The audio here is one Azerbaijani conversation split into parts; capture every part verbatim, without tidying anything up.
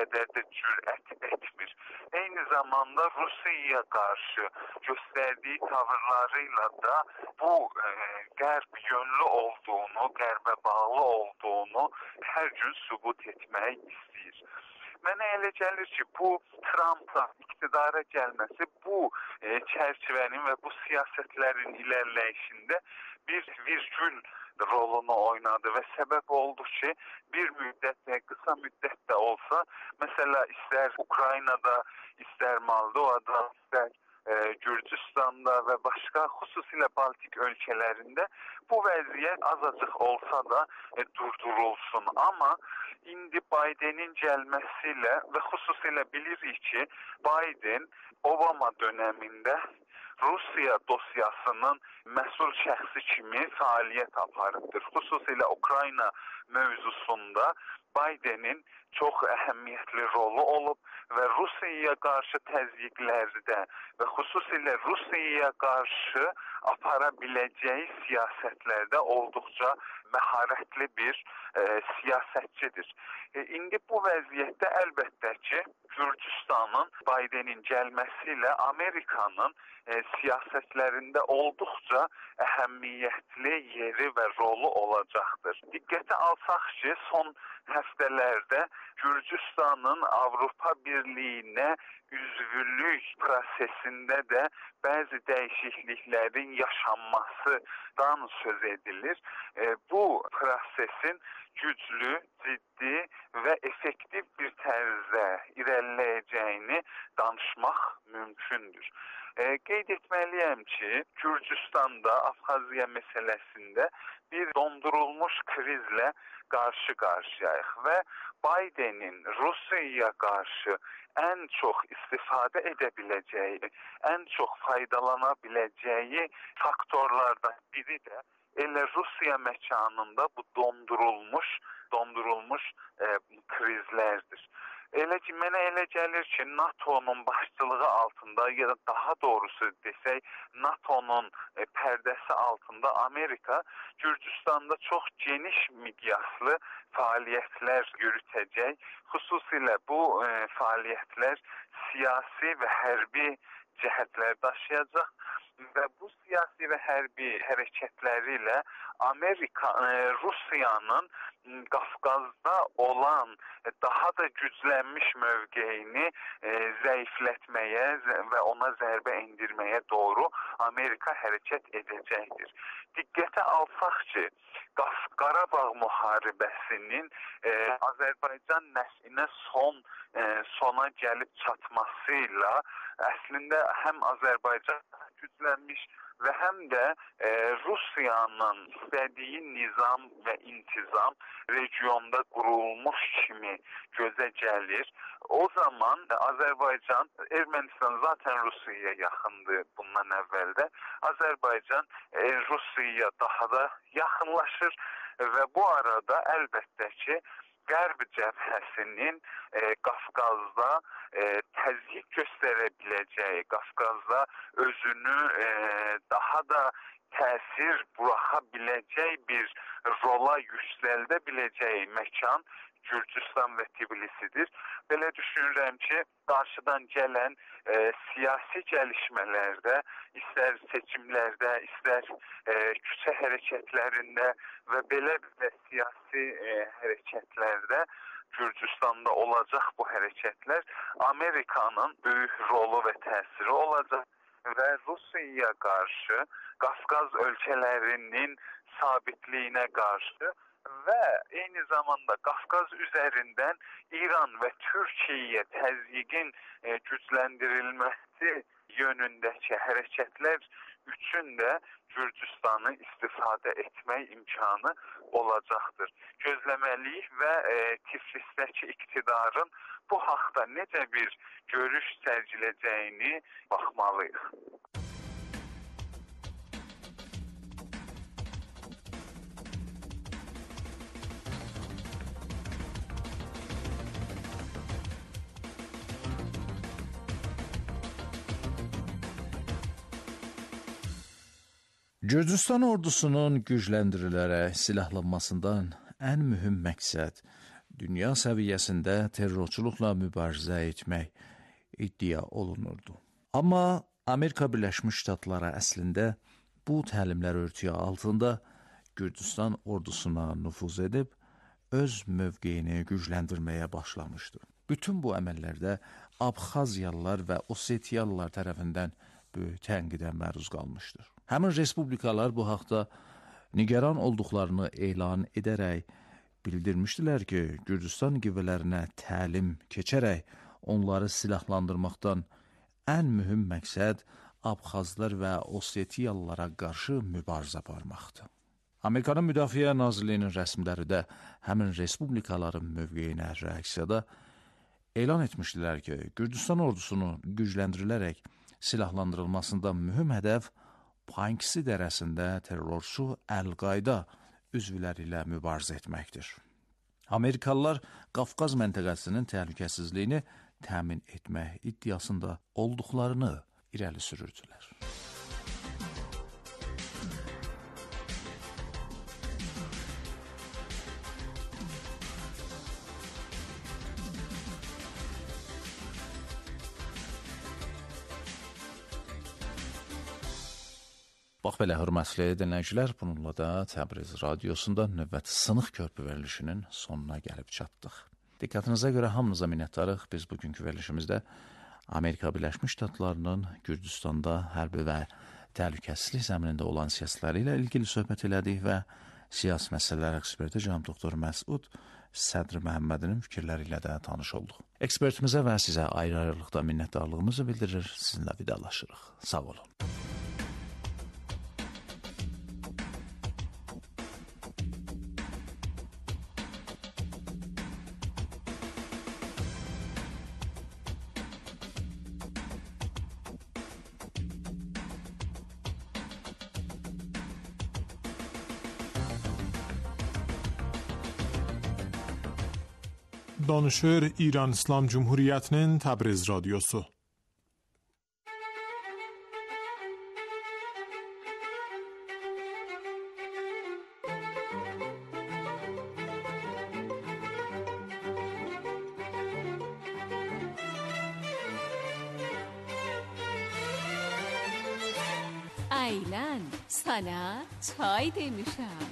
qədər də cürət etmir. Eyni zamanda Rusiyaya qarşı göstərdiyi tavırlarıyla da bu e, qərb yönlü olduğunu, qərbə bağlı olduğunu hər gün sübut etmək istəyir. Mənə elə gəlir ki, bu Trump'ın iqtidara gəlməsi bu e, çərçivənin və bu siyasətlərin ilərləyişində bir virgül rolunu oynadı və səbəb oldu ki, bir müddət və qısa müddət də olsa, məsələ istər Ukraynada, istər Moldovada, istər e, Gürcüstanda və başqa xüsusilə Baltik ölkələrində bu vəziyyət azacıq olsa da e, durdurulsun. Amma indi Bidenin gəlməsilə və xüsusilə bilirik ki, Biden Obama dönəmində Rusiya dosyasının məsul şəxsi kimi fəaliyyət aparıbdır. Xüsusilə Ukrayna mövzusunda Bidenin çox əhəmiyyətli rolu olub və Rusiyaya qarşı təzyiqlərdə və xüsusilə Rusiyaya qarşı apara biləcəyi siyasətlərdə olduqca məharətli bir e, siyasətçidir. E, indi bu vəziyyətdə əlbəttə ki, Gürcüstanın Bidenin gəlməsi ilə Amerikanın e, siyasətlərində olduqca əhəmiyyətli yeri və rolu olacaqdır. Diqqətə alsaq ki, son həftələrdə Gürcüstanın Avropa Birliyinə üzvlük prosesində də bəzi dəyişikliklərin yaşanmasından söz edilir. E, bu prosesin güclü, ciddi və effektiv bir tərzdə irəliləyəcəyini danışmaq mümkündür. E, qeyd etməliyəm ki, Gürcüstanda Abxaziya məsələsində bir dondurulmuş krizlə qarşı-qarşıyayıq və Bidenin Rusiyaya qarşı ən çox istifadə edə biləcəyi, ən çox faydalana biləcəyi faktorlardan biri də elə Rusiya məkanında bu dondurulmuş, dondurulmuş e, krizlərdir. Elə ki, mənə elə gəlir ki, NATO'nun başçılığı altında ya da daha doğrusu desək, NATO'nun e, pərdəsi altında Amerika Gürcüstanda çox geniş miqyaslı fəaliyyətlər yürütəcək. Xüsusilə bu e, fəaliyyətlər siyasi və hərbi cəhətlər daşıyacaq və bu siyasi və hərbi hərəkətləri ilə Amerika, e, Rusiyanın Qafqazda olan daha da güclənmiş mövqeyini e, zəiflətməyə və ona zərbə endirməyə doğru Amerika hərəkət edəcəkdir. Diqqətə alsaq ki, Qarabağ müharibəsinin e, Azərbaycan nəslinə son e, sona gəlib çatmasıyla əslində həm Azərbaycan güclənmiş və həm də e, Rusiyanın istədiyi nizam və intizam regionda qurulmuş kimi gözə gəlir. O zaman Azərbaycan, Ermənistan zaten Rusiyaya yaxındır bundan əvvəldə. Azərbaycan e, Rusiyaya daha da yaxınlaşır və bu arada əlbəttə ki, Qərb cəbhəsinin e, Qafqazda e, təzyiq göstərə biləcəyi, Qafqazda özünü e, daha da təsir buraxa biləcək bir rola yüksəldə biləcəyi məkan Gürcüstan və Tbilisidir. Belə düşünürəm ki, qarşıdan gələn e, siyasi gəlişmələrdə, istər seçimlərdə, istər e, küçə hərəkətlərində və belə bir siyasi e, hərəkətlərdə Gürcüstanda olacaq bu hərəkətlər Amerikanın böyük rolu və təsiri olacaq və Rusiyaya qarşı, Qafqaz ölkələrinin sabitliyinə qarşı və eyni zamanda Qafqaz üzərindən İran və Türkiyəyə təzyiqin e, gücləndirilməsi yönündəki hərəkətlər üçün də Gürcüstanı istifadə etmək imkanı olacaqdır. Gözləməliyik və e, Tiflisdəki iqtidarın bu haqda necə bir görüş sərgiləcəyini baxmalıyıq. Gürcüstan ordusunun gücləndirilərək silahlanmasından ən mühüm məqsəd dünya səviyyəsində terrorçuluqla mübarizə etmək iddia olunurdu. Amma Amerika Birləşmiş Ştatları əslində bu təlimlər örtüyü altında Gürcüstan ordusuna nüfuz edib, öz mövqeyini gücləndirməyə başlamışdı. Bütün bu əməllərdə Abxaziyalılar və Osetiyalılar tərəfindən böyük tənqidə məruz qalmışdır. Həmin respublikalar bu haqda nigaran olduqlarını elan edərək bildirmişdilər ki, Gürcüstan qüvvələrinə təlim keçərək onları silahlandırmaqdan ən mühüm məqsəd Abxazlar və Osetiyalılara qarşı mübarizə aparmaqdır. Amerikanın Müdafiə Nazirliyinin rəsmiləri də həmin respublikaların mövqeyinə reaksiyada elan etmişdilər ki, Gürcüstan ordusunu gücləndirilərək silahlandırılmasında mühüm hədəf Pankisi dərəsində terrorçu Əl-Qayda üzvləri ilə mübarizə etməkdir. Amerikalılar Qafqaz məntəqəsinin təhlükəsizliyini təmin etmək iddiasında olduqlarını irəli sürürdülər. Bax belə, hörmətli dinləyicilər, bununla da Təbriz Radiosunda növbəti Sınıq Körpü verilişinin sonuna gəlib çatdıq. Diqqətinizə görə hamınıza minnətdarıq. Biz bugünkü verilişimizdə Amerika Birləşmiş Ştatlarının Gürcüstanda hərbi və təhlükəsizlik zəminində olan siyasətləri ilə ilgili söhbət elədik və siyasi məsələlər eksperti cənab doktor Məsud Sədr Məhəmmədinin fikirləri ilə də tanış olduq. Ekspertimizə və sizə ayrı-ayrılıqda minnətdarlığımızı bildirir, sizinlə vidalaşırıq. Sağ olun. Danışır İran İslam Cumhuriyetinin Təbriz Radyosu. Aylan, sana çay demişəm.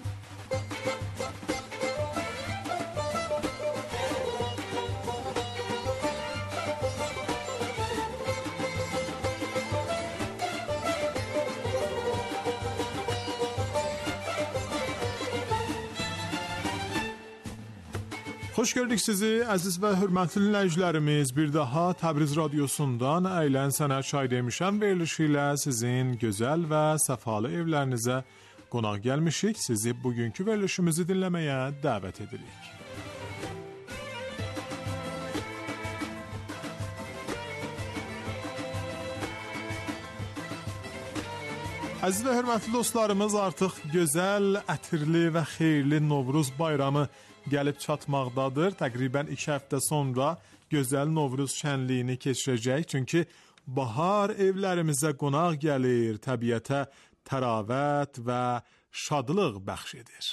Xoş gördük sizi, əziz və hörmətli dinləyicilərimiz. Bir daha Təbriz Radyosundan Əylən Sənə Çay demişəm verilişi ilə sizin gözəl və səfalı evlərinizə qonaq gəlmişik. Sizi bugünkü verilişimizi dinləməyə dəvət edirik. Əziz və hörmətli dostlarımız, artıq gözəl, ətirli və xeyirli Novruz bayramı gəlib çatmaqdadır. Təqribən iki həftə sonra gözəl Novruz şənliyini keçirəcək. Çünki bahar evlərimizə qonaq gəlir, təbiətə təravət və şadlıq bəxş edir.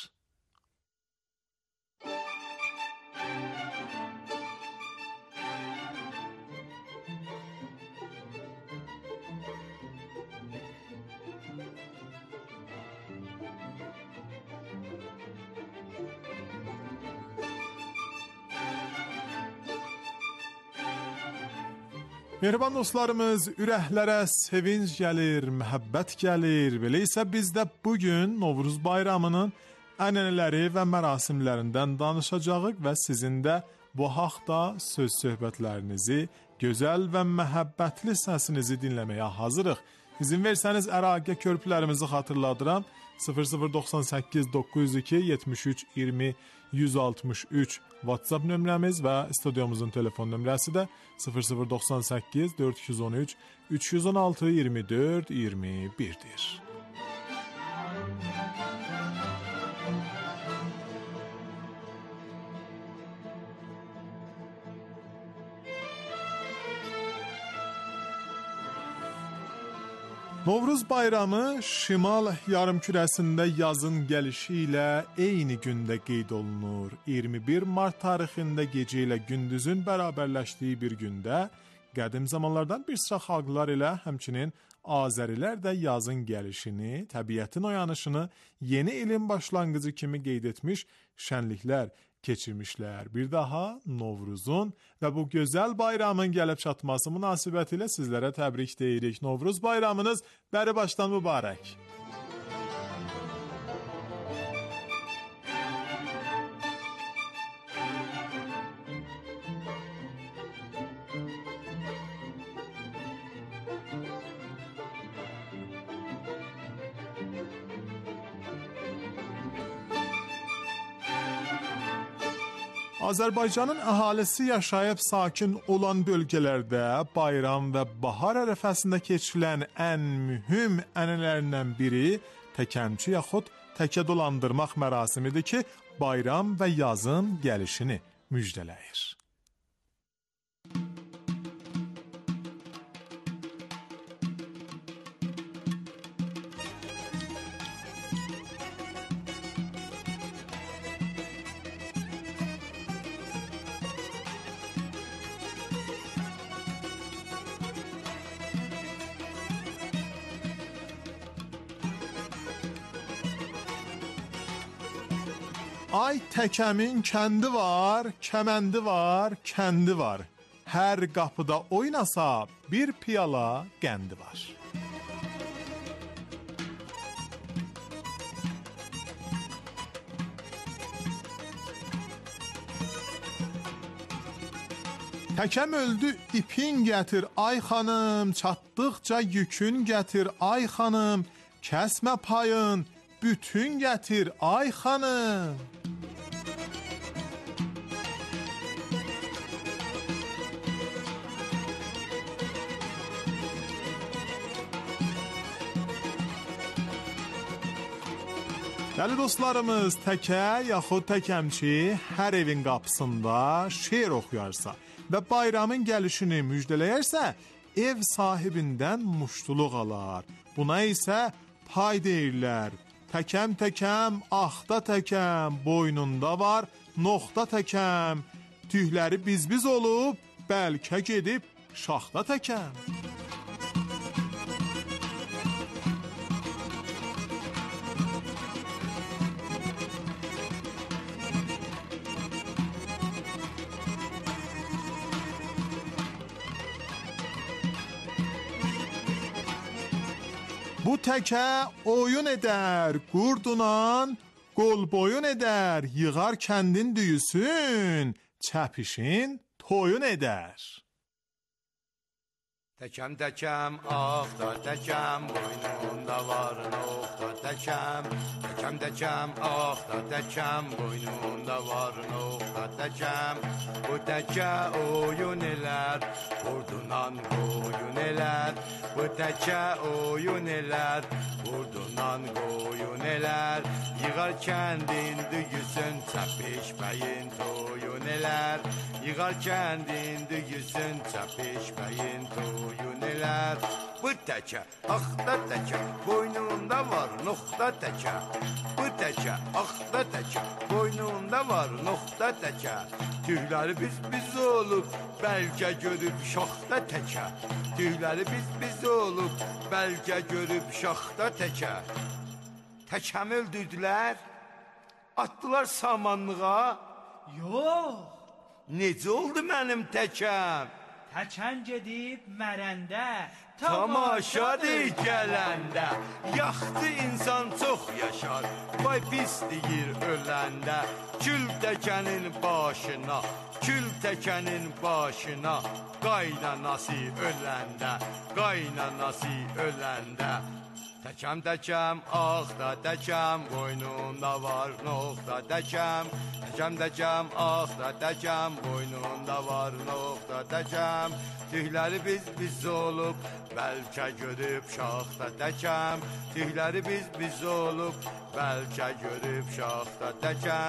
Mehriban dostlarımız, ürəklərə sevinç gəlir, məhəbbət gəlir. Belə isə biz də bugün Novruz bayramının ənənələri və mərasimlərindən danışacağıq və sizin də bu haqda söz söhbətlərinizi, gözəl və məhəbbətli səsinizi dinləməyə hazırıq. İzin versəniz əlaqə körpülərimizi xatırladıram. sıfır sıfır doxsan səkkiz doqquz yüz iki yetmiş üç iyirmi yüz altmış üç WhatsApp nömrəmiz və studiyomuzun telefon nömrəsi də sıfır sıfır doxsan səkkiz dörd yüz on üç üç yüz on altı iyirmi dörd iyirmi bir'dir. Novruz bayramı şimal yarımkürəsində yazın gəlişi ilə eyni gündə qeyd olunur. iyirmi bir mart tarixində gecə ilə gündüzün bərabərləşdiyi bir gündə qədim zamanlardan bir sıra xalqlar ilə həmçinin Azərilər də yazın gəlişini, təbiətin oyanışını yeni ilin başlanğıcı kimi qeyd etmiş, şənliklər keçirmişlər. Bir daha Novruzun və bu gözəl bayramın gəlib çatması münasibətilə sizlərə təbrik deyirik. Novruz bayramınız bəri başdan mübarək. Azərbaycanın əhalisi yaşayıb sakin olan bölgələrdə bayram və bahar ərəfəsində keçirilən ən mühüm ənənələrindən biri təkəmçi yaxud təkə dolandırmaq mərasimidir ki, bayram və yazın gəlişini müjdələyir. Ay təkəmin kəndi var, kəməndi var, kəndi var. Hər qapıda oynasa bir piyala qəndi var. Təkəm öldü ipin gətir ay xanım, çatdıqca yükün gətir ay xanım, kəsmə payın bütün gətir ay xanım. Dəli dostlarımız, təkə yaxud təkəmçi hər evin qapısında şeir oxuyarsa və bayramın gəlişini müjdələyərsə, ev sahibindən muştuluq alar. Buna isə pay deyirlər. Təkəm təkəm, axda təkəm, boynunda var noxta təkəm, tühləri biz-biz olub, bəlkə gedib şaxta təkəm. Bu təkə oyun edər, qurdunan qol boyun edər, yığar kəndin düyüsün, çəpişin toyun edər. Təkəm təkəm, axda təkəm, boynunda var noxta təkəm. Təkəm təkəm, axda təkəm, boynunda var noxta təkəm. Bu təkə oyun elər, vurdunan qoyun elər. Bu təkə oyun elər, vurdunan qoyun elər. Yığar kəndin düyüsün, çəpiş bəyin toyun elər. Yığar kəndin düyüsün, çəpiş bəyin toyun elər. Bu təkə, axda təkə, boynunda var noxta təkə. Bu təkə, axda təkə, boynunda var noxta təkə. Tühləri biz-biz olub, bəlkə görüb şaxta təkə. Tühləri biz-biz olub, bəlkə görüb şaxta təkə. Təkəmi öldürdülər, atdılar samanlığa. Yox. Necə oldu mənim təkəm? Təkən gedib mərəndə, tamaşadır gələndə. Yaxdı insan çox yaşar, vay pis deyir öləndə. Kül təkənin başına, kül təkənin başına, qaynanası öləndə, qaynanası öləndə. Təkəm təkəm, axda təkəm, boynunda var noxta təkəm. Təkəm təkəm, axda təkəm, boynunda var noxta təkəm. Tühləri biz-biz olub, bəlkə görüb şaxta təkəm. Tühləri biz-biz olub, bəlkə görüb şaxta təkəm.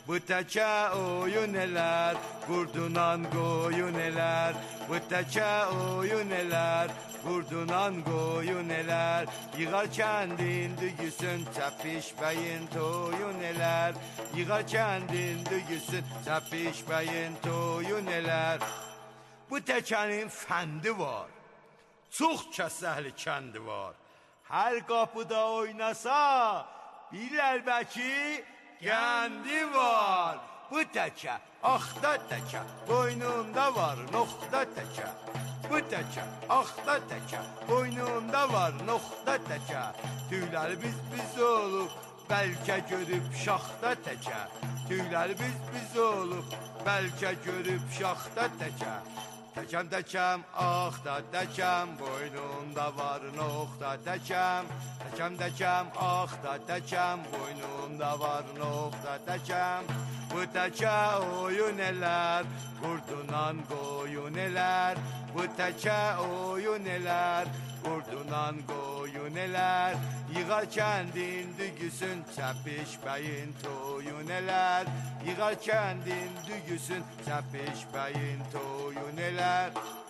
Bu təkə oyun elər, qurdunan qoyun elər. Bu təkə oyun elər, qurdunan qoyun elər. Yığar kəndin dügüsün, çəpiş bəyin toyun elər. Yığar kəndin dügüsün, çəpiş bəyin toyun elər. Bu təkənin fəndi var, çox kəsəhli kəndi var. Hər qapıda oynasa, bilər bəki qəndi var. Bu təkə, axda təkə, boynunda var noxda təkə. Bu təkə, axda təkə, boynunda var noxda təkə. Tüyləri biz-biz olub, bəlkə görüb şaxda təkə. Tüyləri biz-biz olub, bəlkə görüb şaxda təkə. Təkəm təkəm, axda təkəm, boynunda var noxda təkəm. Təkəm təkəm, axda təkəm, boynunda var noxda təkəm. Bu təkə oyun elər, qurdunan qoyun elər. Bu təkə oyun elər, qurdunan qoyun elər. Yığar kəndin dügüsün, çəpiş bəyin toyun elər. Yığar kəndin dügüsün, çəpiş bəyin toyun elər.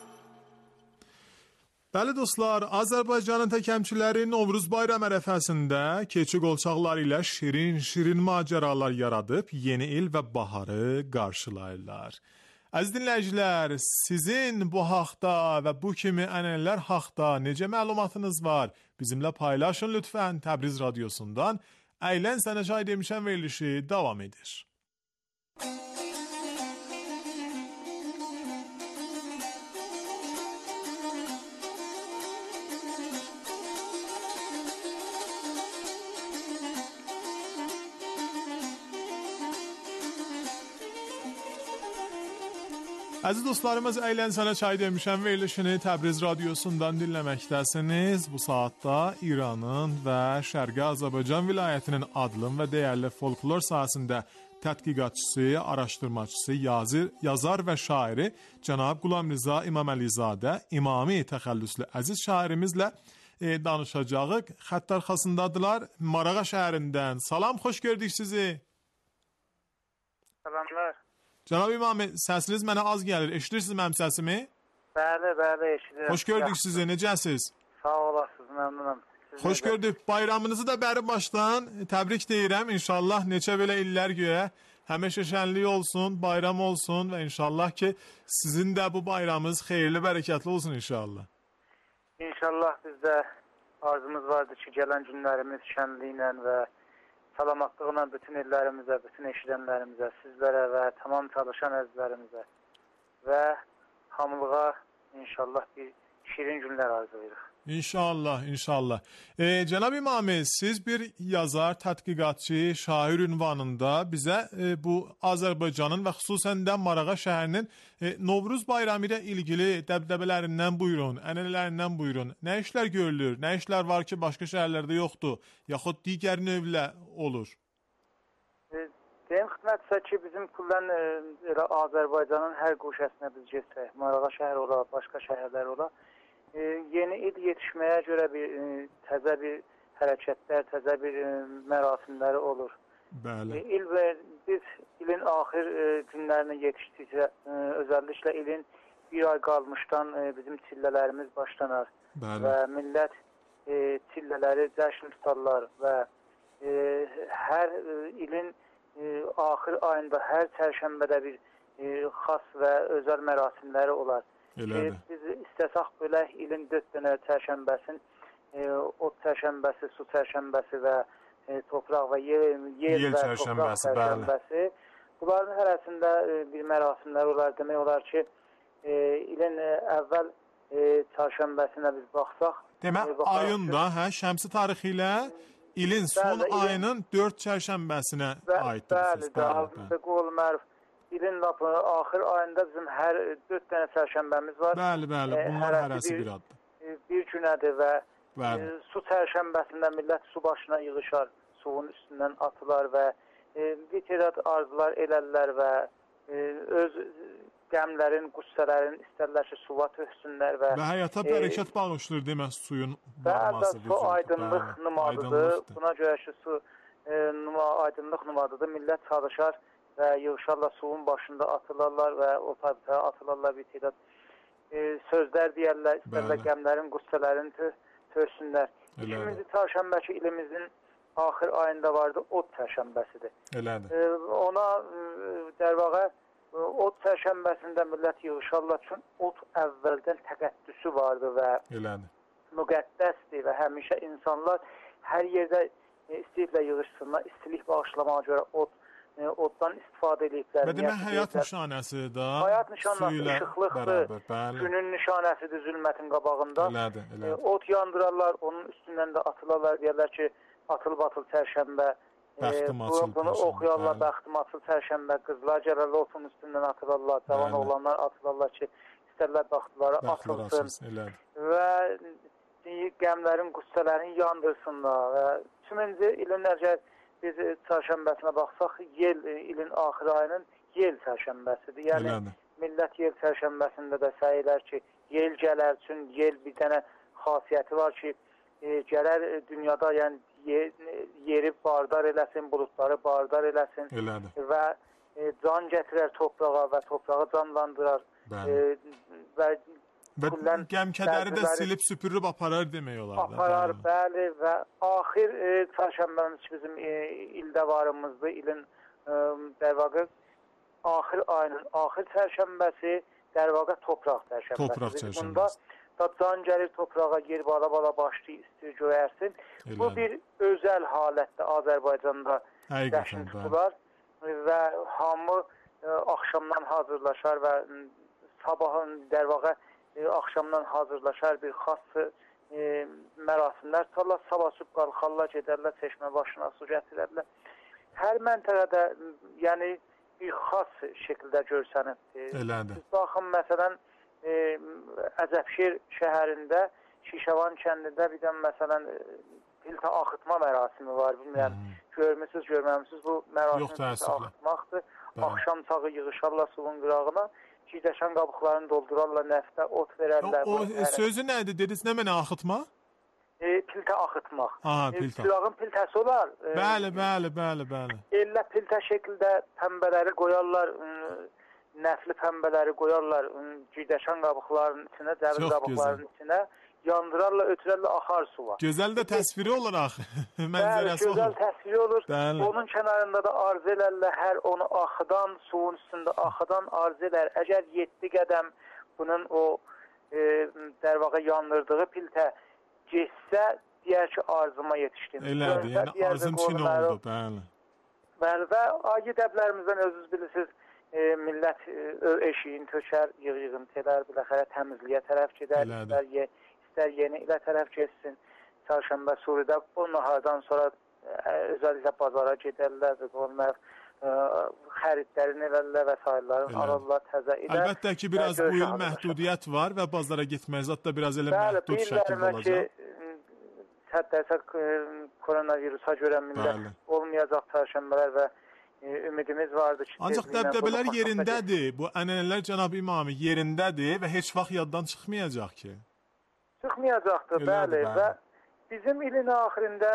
Bəli dostlar, Azərbaycanın təkəmçiləri Novruz bayram ərəfəsində keçi qolçaqları ilə şirin-şirin macəralar yaradıb yeni il və baharı qarşılayırlar. Əziz dinləyicilər, sizin bu haqda və bu kimi ənənələr haqda necə məlumatınız var? Bizimlə paylaşın lütfən. Təbriz Radyosu'ndan Əylən Sənə Çay Demişəm verilişi davam edir. Əziz dostlarımız, Əylən Sənə Çay Demişəm verilişini Təbriz Radyosu'ndan dinləməkdəsiniz. Bu saatda İranın və Şərqi Azərbaycan vilayətinin adlım və dəyərli folklor sahəsində tədqiqatçısı, araşdırmacısı, yazır, yazar və şairi cənab Qulam Rza İmaməlizadə, İmami təxəllüslü əziz şairimizlə e, danışacağıq. Xətt arxasındadılar Marağa şəhərindən. Salam, xoş gördük sizi. Salamlar. Cənab İmami, səsiniz mənə az gəlir. Eşidirsiniz mənim səsimi? Bəli, bəli, eşidirəm. Xoş gördük sizi. Necəsiz? Sağ olasınız, məmnunam. Siz Xoş necə? gördük. Bayramınızı da bəri başdan təbrik deyirəm. İnşallah neçə belə illər göyə həmişə şənlik olsun, bayram olsun və inşallah ki sizin də bu bayramınız xeyirli, bərəkətli olsun inşallah. İnşallah bizdə arzumuz vardır ki, gələn günlərimiz şənliklə və salamatlıqla bütün illərimizə, bütün eşidənlərimizə, sizlərə və tamam çalışan əzizlərimizə və hamılığa inşallah bir şirin günlər arzulayırıq. İnşallah, inşallah. E, Cənab İmami, siz bir yazar, tədqiqatçı, şair ünvanında bizə e, bu Azərbaycanın və xüsusən də Marağa şəhərinin e, Novruz bayramı ilə ilgili dəbdəbələrindən buyurun, ənənələrindən buyurun. Nə işlər görülür, nə işlər var ki, başqa şəhərlərdə yoxdur, yaxud digər növlə olur? E, deyim xidmətsə ki, bizim kullən e, Azərbaycanın hər quşəsində biz getsək, Marağa şəhər ola, başqa şəhərlər ola, E, yeni il yetişməyə görə bir e, təzə bir hərəkətlər, təzə bir e, mərasimləri olur. Bəli. E, il və biz ilin axir e, günlərinə yetişdikcə, e, özəlliklə ilin bir ay qalmışdan e, bizim çillələrimiz başlanar. Bəli. Və millət e, çillələri cəşn tutarlar və e, hər e, ilin e, axir ayında, hər çərşənbədə bir e, xas və özəl mərasimləri olar. E, biz istəsək belə ilin dörd dənə çərşənbəsin, e, ot çərşənbəsi, su çərşənbəsi və e, torpaq və yer, yer, yer və torpaq çərşənbəsi. Bunların hərəsində e, bir mərasimlər olar. Demək olar ki, e, ilin e, əvvəl e, çərşənbəsinə biz baxsaq. Demək e, ayında, hə, şəmsi tarixi ilə ilin son bəli, ayının ilin... dörd çərşənbəsinə bə, aiddir. Bəli, bəli, bəli, bəli. İlin lapı, axır ayında bizim hər dörd dənə çərşənbəmiz var. Bəli, bəli, bunlar hərəsi bir addır. Bir, bir günədir və e, su çərşənbəsində millət su başına yığışar, suyun üstündən atılar və e, bir tərəd arzular elərlər və e, öz qəmlərin, qüssələrin istərlər ki, suva töhsünlər və... Və həyata bərəkət e, bağışlayır deməz suyun varması. Bəli, su aydınlıq bəli, numadıdır. Buna görə ki, su e, numa, aydınlıq numadıdır. Millət çalışar və yığışarlar suyun başında atılırlar və o tabiətə atılarlar bir tədad e, sözlər deyərlər, istərlər qəmlərin, qüssələrin törsünlər. İkinci çərşənbəki ilimizin axır ayında vardı, ot çərşənbəsidir. Elədir. E, ona e, dərvaqa ot çərşənbəsində millət yığışarlar üçün ot əvvəldən təqəddüsü vardı və Elədir. müqəddəsdir və həmişə insanlar hər yerdə e, istəyiblər yığışsınlar, istilik bağışlamağa görə ot, e, otdan istifadə ediblər. Və demək həyat nişanəsidir da. Həyat nişanəsi işıqlıqdır, günün nişanəsidir zülmətin qabağında. Elədir, elədir. E, ot yandırarlar, onun üstündən də atılırlar, deyərlər ki, atıl-batıl çərşənbə. Bəxtim açıl, e, bunu oxuyarlar, bəxtim açıl çərşənbə, qızlar gələrlər otun üstündən atılırlar, cavan oğlanlar atılırlar ki, istərlər baxtıları atılsın və qəmlərin, qüssələrin yandırsınlar və üçüncü ilin əgər biz çərşənbəsinə baxsaq, yel ilin axır ayının yel çərşənbəsidir. Yəni Elədir. Millət yel çərşənbəsində də səyilər ki, yel gələr üçün yel bir dənə xasiyyəti var ki, e, gələr dünyada yəni yer, yeri bardar eləsin, bulutları bardar eləsin Elədir. və e, can gətirər torpağa və torpağı canlandırar e, və Və qəm-kədəri də silib süpürüb aparar demək olar. Aparar, bəli və axir e, çərşənbəmiz bizim e, ildə varımızdır. İlin e, dərvaqa axir ayının axir çərşənbəsi dərvaqa topraq çərşənbəsi. Topraq çərşənbəsi. Bunda da can gəlir toprağa, yer bala-bala başlayır, istir göyərsin. Elədir. Bu bir özəl halətdə Azərbaycanda cəşn tutular və hamı e, axşamdan hazırlaşar və e, sabahın dərvaqa E, axşamdan hazırlaşar bir xas e, mərasimlər tutarlar, sabah sübh qalxarlar, gedərlər, çeşmə başına su gətirərlər. Hər məntəqədə yəni bir xas şəkildə görsənibdir. Elədir. Siz baxın, məsələn, e, Əcəbşir şəhərində, Şişəvan kəndində bir də məsələn filtə axıtma mərasimi var. Bilmirəm, hmm. görmüsünüz, görməmisiniz, bu mərasim filtə axıtmaqdır. Axşam çağı yığışarlar suyun qırağına. Gidəşən qabıqlarını doldurarlar, nəftə, ot verərlər. O, o sözü nədir? Dediniz, nə mənə axıtmaq? E, piltə axıtmaq. Aha, piltə. E, Sürağın piltəsi olar. E, bəli, bəli, bəli, bəli. Ellə piltə şəkildə pəmbələri qoyarlar, nəfli pəmbələri qoyarlar gidəşən qabıqlarının içinə, cəviz qabıqlarının içinə. Yandırarlar, ötürərlər, axar su var. Gözəl də təsviri olur axı. Mənzərəsi olur. Gözəl təsviri olur. Bəli. Onun kənarında da arz elərlər, hər onu axıdan, suyun üstündə axıdan arz elər. Əgər yeddi qədəm bunun o e, dərvaqa yandırdığı piltə geçsə, deyər ki, arzıma yetişdim. Elədir, yəni arzım çin oldu, bəli. Bəli və agi dəblərimizdən özünüz bilirsiniz, e, millət e, eşiyin tökər, yığ-yığın telər, biləxərə təmizliyə tərəf gedər, istər, istər yeni ilə tərəf geçsin. Çarşamba Suridə bu nahardan sonra e, özəlliklə bazara gedərlər və onlar e, xəridlərini elərlər və sayılarını alırlar təzə ilə. Əlbəttə ki, biraz bu il məhdudiyyət var və bazara getmək zat da biraz elə Bəli, məhdud şəkildə olacaq. Hətta koronavirusa görə millət olmayacaq çarşambələr və e, ümidimiz vardı ki... Ancaq dəbdəbələr yerindədir, bu ənənələr Cənab İmamı yerindədir və heç vaxt yaddan çıxmayacaq ki. Çıxmayacaqdır, bəli, bəli və bizim ilin axirində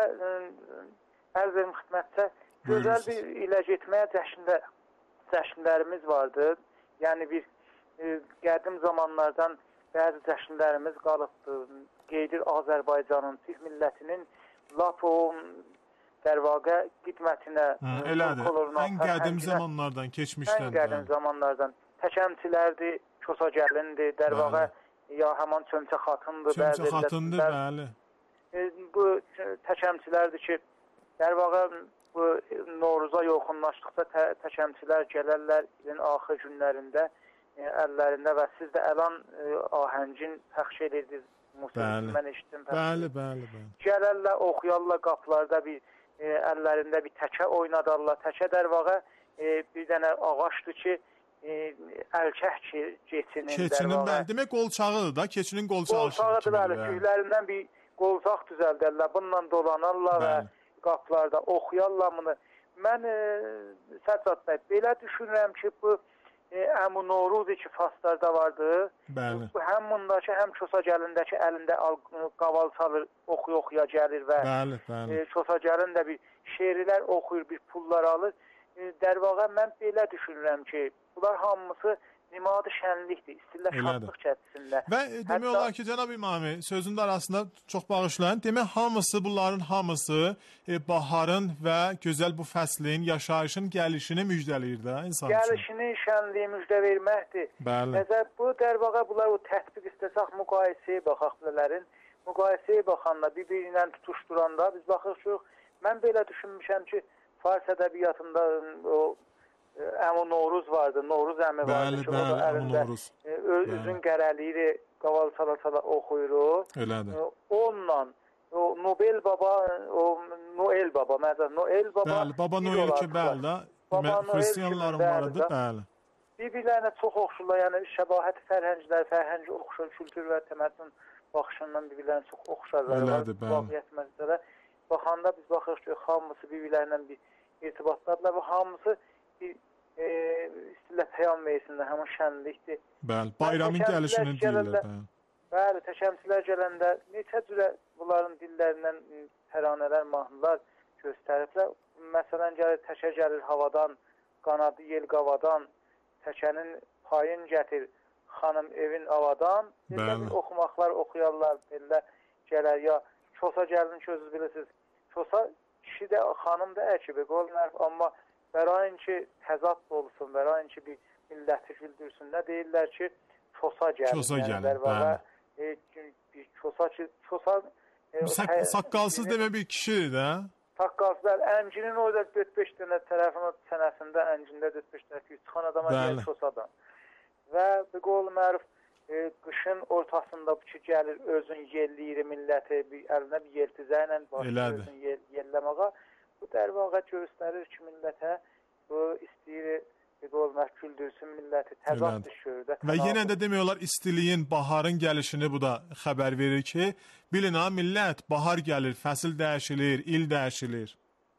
ərz edim xidmətdə gözəl bir ilə getməyə cəşnlər, cəşnlərimiz vardı. Yəni bir e, qədim zamanlardan bəzi cəşnlərimiz qalıbdır. Qeydir Azərbaycanın, Türk millətinin lap o dərvaqə xidmətinə elədir. Ən qədim zamanlardan, keçmişdən. Ən qədim zamanlardan. Təkəmçilərdir, Kosa gəlindir, dərvaqə ya həman Çömçə xatındır. Çömçə xatındır, bəli. E, bu təkəmçilərdir ki, dərvaqa bu Noruza yoxunlaşdıqda tə, təkəmçilər gələrlər ilin axır günlərində e, əllərində və siz də əlan e, ahəngin pəxş edirdiniz. Bəli. Mən eşitdim. Bəli, bəli, bəli. Gələrlər, oxuyarlar qapılarda bir e, əllərində bir təkə oynadarlar. Təkə dərvaqa e, bir dənə ağaçdır ki, e, əlkəh keçinin. Keçinin, bəli. Demək qolçağıdır da, keçinin qolçağı. Qolçağıdır, bəli. Tüylərindən bir qolçaq düzəldərlər. Bununla dolanarlar bəli. Və qapılarda oxuyarlar bunu. Mən e, Səccad bəy, belə düşünürəm ki, bu e, Əmu Noruz iki faslarda vardı. Bəli. Bu, həm bundakı, həm Çosa gəlindəki əlində qaval çalır, oxuya-oxuya gəlir və bəli, bəli. E, Çosa gəlin də bir şeirlər oxuyur, bir pullar alır. dərvaqa mən belə düşünürəm ki, bunlar hamısı nimad-ı şənlikdir, istillah şadlıq çətisində. Və demək olar ki, cənab İmami, sözün də arasında çox bağışlayın, demək hamısı, bunların hamısı e, baharın və gözəl bu fəslin, yaşayışın gəlişini müjdələyir də insan üçün. Gəlişini, şənliyi müjdə verməkdir. Bəli. Nəzər, bu dərvaqa bunlar o tətbiq istəsək müqayisəyə baxaq bunların, müqayisəyə baxanda, bir-biri ilə tutuşduranda biz baxıq ki, mən belə düşünmüşəm ki, Fars ədəbiyyatında o Əmu Novruz vardı, Novruz əmi vardı ki, o da əlində özün qərəliyiri, qaval sala-sala oxuyur. Elədir. Onunla, o Nobel Baba, o Noel Baba, məzər, Noel Baba. Bəli, Baba Noel ki, bəli də, xristiyanların vardı, bəli. Bir-birlərinə çox oxşurlar, yəni şəbahət fərhənglər, fərhəngi oxşur, kültür və təməddün baxışından bir-birlərinə çox oxşarlar. Elədir, bəli. Baxanda biz baxırıq ki, hamısı bir-birlərindən bir irtibatlardır və hamısı bir e, istillah peyam meyisində həmin şənlikdir. Bəli, bayramın gəlişini deyirlər. Bəli, təşəmmüslər gələndə neçə cürə bunların dillərindən təranələr, mahnılar göstəriblər. Məsələn, gəlir, təkə gəlir havadan, qanadı yel qavadan, təkənin payın gətir, xanım evin avadan. Bəli. Oxumaqlar oxuyarlar, belə gələr, ya Çosa gəlin ki, özünüz bilirsiniz. Çosa kişi də, xanım da əkibi, qolunlar, amma bərayin ki, təzad olsun, bərayin ki, bir milləti güldürsün. Nə deyirlər ki, çosa gəlin. Çosa gəlin, yəni, bəli. E, bir çosa ki, çosa... E, Sak saqqalsız demə bir kişidir də. Saqqalsızlar, əncinin orada dörd beş dənə tərəfinin sənəsində, əncində dörd beş dənə çıxan adama gəlir çosadan. Və bir qol məruf, E, qışın ortasında bu ki, gəlir özün yelliyir milləti, bir, əlinə bir yeltizə ilə başlayır özün yel, yelləməğa. Bu dərvaqa göstərir ki, millətə bu istəyir, bir olmaq güldürsün milləti, təzad düşür. Və yenə də demək olar, istiliyin, baharın gəlişini bu da xəbər verir ki, bilin ha, millət, bahar gəlir, fəsil dəyişilir, il dəyişilir.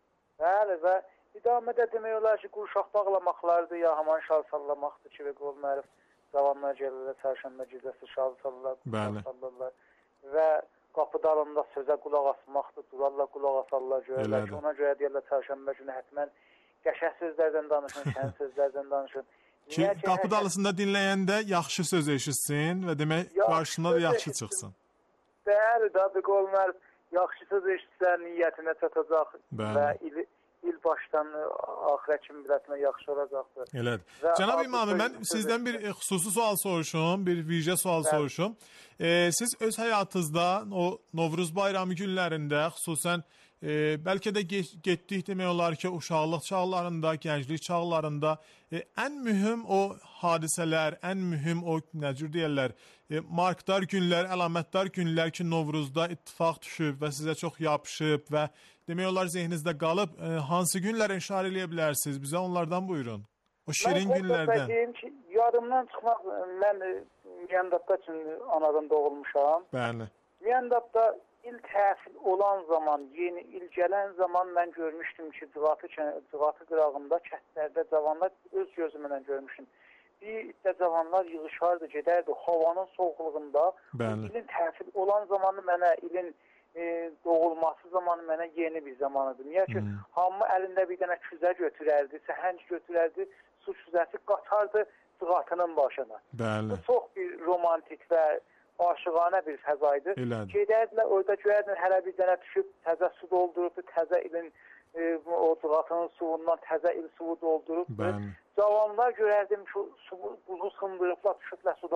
Bəli, və idamədə demək olar ki, qurşaq bağlamaqlardır, ya haman şal sallamaqdır ki, və qol mərif. Zavanlar gəlirlər, çərşənbə gecəsi şal sallarlar və qapı dalında sözə qulaq asmaqdır, durarlar, qulaq asarlar, görürlər ki, ona görə deyərlər, çərşənbə günü hətmən qəşəng sözlərdən danışın, şən sözlərdən danışın. Ki, qapı dalısında dinləyəndə yaxşı söz eşitsin və demək, qarşısında da yaxşı çıxsın. Bəli, da, bir qollar, yaxşı söz eşitsən, niyyətinə çatacaq və ili il başdan axirə kimi bilətinə yaxşı olacaqdır. Elədir. Cənab İmami, mən sizdən bir xüsusi sual soruşum, bir vicə sual Bəli. soruşum. E, siz öz həyatınızda o Novruz bayramı günlərində xüsusən e, bəlkə də getdik demək olar ki, uşaqlıq çağlarında, gənclik çağlarında e, ən mühüm o hadisələr, ən mühüm o nə cür deyirlər, e, markdar günlər, əlamətdar günlər ki, Novruzda ittifaq düşüb və sizə çox yapışıb və demək olar zehninizdə qalıb, e, hansı günlərə işarə eləyə bilərsiniz? Bizə onlardan buyurun. O şirin mən günlərdən. Mən deyim ki, yadımdan çıxmaq, mən Miyandabda üçün anadan doğulmuşam. Bəli. Miyandabda il təhsil olan zaman, yeni il gələn zaman mən görmüşdüm ki, Cıvatı, Cıvatı qırağında, kəndlərdə cavanlar öz gözümlə görmüşdüm. Bir də cavanlar yığışardı, gedərdi havanın soğuqluğunda. İlin təhsil olan zamanı mənə, ilin E, doğulması zamanı mənə yeni bir zamanıdır. Niyə ki, hmm. hamı əlində bir dənə küzə götürərdi, səhənc götürərdi, su küzəsi qatardı Cıvatının başına. Bəli. Bu çox bir romantik və aşıqanə bir fəzaydı. Gedərdilər, orada görərdilər, hələ bir dənə düşüb, təzə su doldurubdu, təzə ilin e, o Cıvatının suyundan təzə il suyu doldurubdu. Cavanlar görərdim ki, su, buzu sındırıblar, düşüblər suda.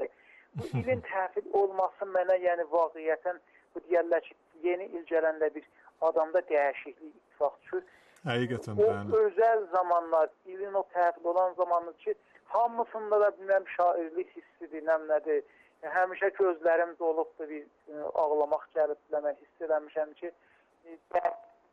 Bu ilin təhsil olması mənə, yəni vaqiyyətən bu deyərlər ki, yeni il gələndə bir adamda dəyişiklik, ittifaq düşür. Həqiqətən, bəli. O özəl zamanlar, ilin o təhsil olan zamanı ki, hamısında da bilməm şairlik hissidir, nəm nədir. Həmişə gözlərim dolubdur, bir e, ağlamaq gəlib, biləmə hiss eləmişəm ki, e,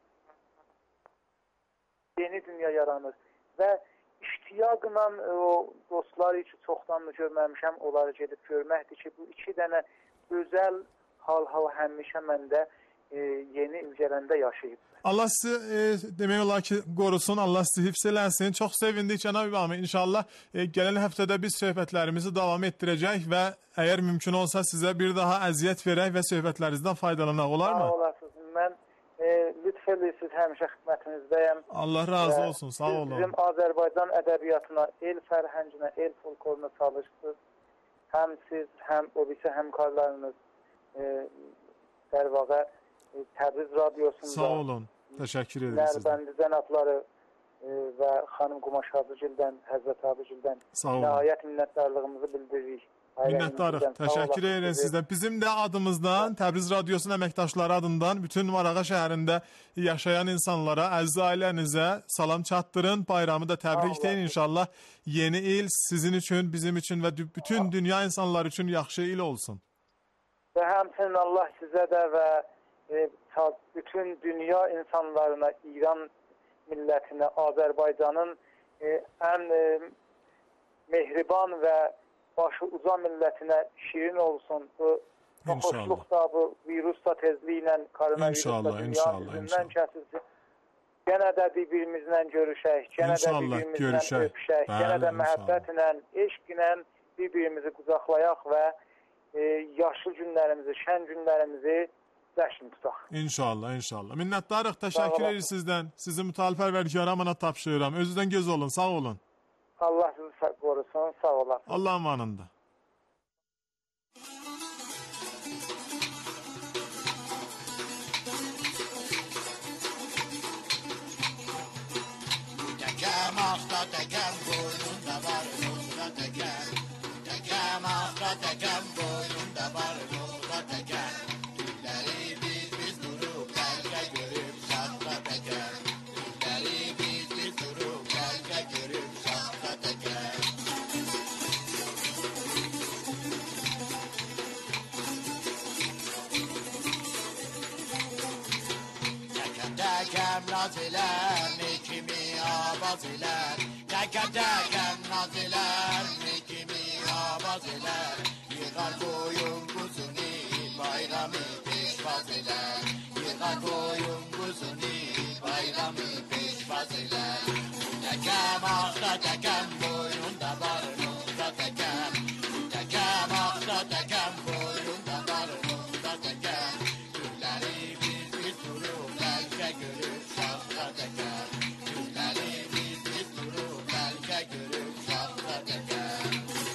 yeni dünya yaranır. Və iştiyaqla e, o dostları ki, çoxdan görməmişəm, onları gedib görməkdir ki, bu iki dənə özəl hal-hal həmişə məndə e, yeni il gələndə yaşayıb. Allah sizi e, demək olar ki, qorusun, Allah sizi hifz eləsin. Çox sevindik cənab İmami. İnşallah e, gələn həftədə biz söhbətlərimizi davam etdirəcək və əgər mümkün olsa sizə bir daha əziyyət verək və söhbətlərinizdən faydalanaq, olarmı? Sağ olasınız. Mən e, lütf Yaxşı edirsiniz, həmişə xidmətinizdəyəm. Allah razı Və olsun, sağ siz olun. Bizim Azərbaycan ədəbiyyatına, el fərhənginə, el folkloruna çalışdınız. Həm siz, həm o birisi həmkarlarınız e, der vaqa e, Təbriz Radiosunda. Sağ olun, təşəkkür edirəm sizdən. Nərbəndi cənabları e, və xanım Qumaş Hacıgildən, Həzrət Hacıgildən nəhayət minnətdarlığımızı bildiririk. Minnətdarıq, təşəkkür edirəm sizdən. Bizim də adımızdan, Təbriz Radiosunun əməkdaşları adından bütün Marağa şəhərində yaşayan insanlara, əziz ailənizə salam çatdırın. Bayramı da təbrik deyin inşallah. Yeni il sizin üçün, bizim üçün və bütün dünya insanları üçün yaxşı il olsun. Və həmçinin Allah sizə də və e, bütün dünya insanlarına, İran millətinə, Azərbaycanın e, ən e, mehriban və başı uca millətinə şirin olsun. Bu xoşluq da, bu virus da tezliklə, koronavirus da dünya üzündən kəsilsin. Yenə də bir-birimizlə görüşək, yenə də bir-birimizlə öpüşək, yenə də məhəbbətlə, eşqlə bir-birimizi qucaqlayaq və e, yaşlı günlərimizi, şən günlərimizi cəşn tutaq. İnşallah, inşallah. Minnətdarıq, təşəkkür edir sizdən. Sizi mütəalpərvərdigara əmanət tapşırıram. Özünüzdən göz olun, sağ olun. Allah sizi qorusun, sağ olasın. Allah amanında. Təkəm axta təkəm boynunda var, yolda təkəm. Təkəm axta təkəm boynunda var, yolda təkəm. Tülləri biz biz durub, qəlqə görüb, şahda təkəm. Tülləri biz biz durub, qəlqə görüb, şahda təkəm. Təkəm təkəm naz elər, ne kimi abaz elər. Təkəm təkəm naz elər, ne kimi abaz elər. Yığar koyun kuzuni, bayramı peşvaz elər. Yığar koyun kuzuni, bayramı peşvaz elər. Təkəm axta təkəm boynunda var, nurda təkəm. Təkəm axta təkəm boynunda var, nurda təkəm. Gülləri biz biz durub, qəlqə görüb, şahda təkəm. Gülləri biz biz durub, qəlqə görüb, şahda təkəm.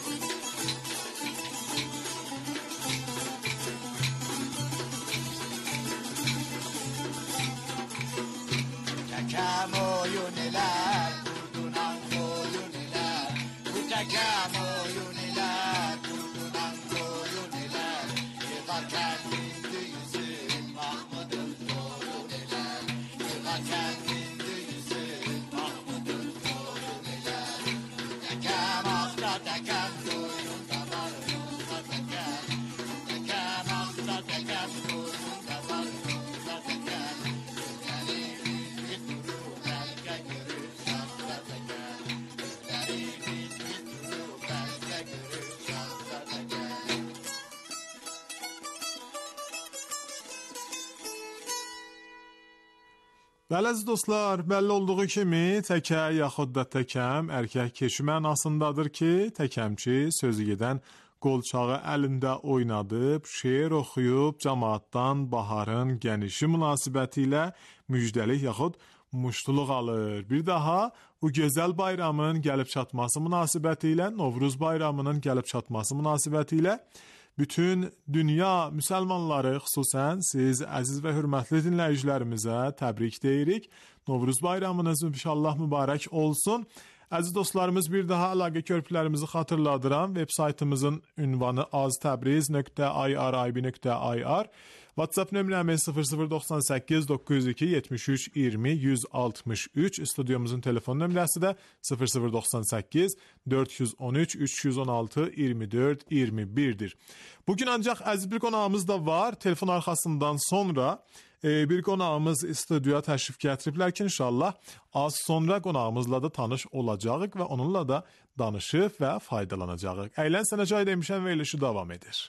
Təkəm oyun elər, qurdunan qoyun elər. Bu təkəm oyun elər, qurdunan qoyun elər. Yığar kəndin düyüsün, Mahmudun toyun elər. Yığar kəndin düyüsün, Mahmudun toyun elər. Təkəm axta təkəm qoyunda var, yolda təkəm. Təkəm axta təkəm qoyunda var, yolda təkəm. Gülləri biz biz durub, qəlqə görüb, şahda təkəm. Gülləri biz biz durub, qəlqə görüb, şahda təkəm. Bəli əziz dostlar, bəlli olduğu kimi təkə yaxud da təkəm erkək keşi mənasındadır ki, təkəmçi sözü gedən qolçağı əlində oynadıb, şeir oxuyub, cəmaatdan baharın genişi münasibəti ilə müjdəlik yaxud muştuluq alır. Bir daha bu gözəl bayramın gəlib çatması münasibəti ilə, Novruz bayramının gəlib çatması münasibəti ilə bütün dünya müsəlmanları, xüsusən siz əziz və hörmətli dinləyicilərimizə təbrik deyirik. Novruz bayramınız inşallah mübarək olsun. Əziz dostlarımız, bir daha əlaqə körpülərimizi xatırladıram. Web saytımızın ünvanı aztabriz nöqtə i r i b nöqtə i r. WhatsApp nömrəmiz sıfır sıfır doxsan səkkiz doqquz yüz iki yetmiş üç iyirmi yüz altmış üç. Stüdyomuzun telefon nömrəsi də sıfır sıfır doxsan səkkiz dörd yüz on üç üç yüz on altı iyirmi dörd iyirmi birdir. Bugün ancaq əziz bir qonağımız da var. Telefon arxasından sonra e, bir qonağımız stüdyoya təşrif gətiriblər ki, inşallah az sonra qonağımızla da tanış olacağıq və onunla da danışıb və faydalanacağıq. Əylən sənə cay demişəm və elişi davam edir.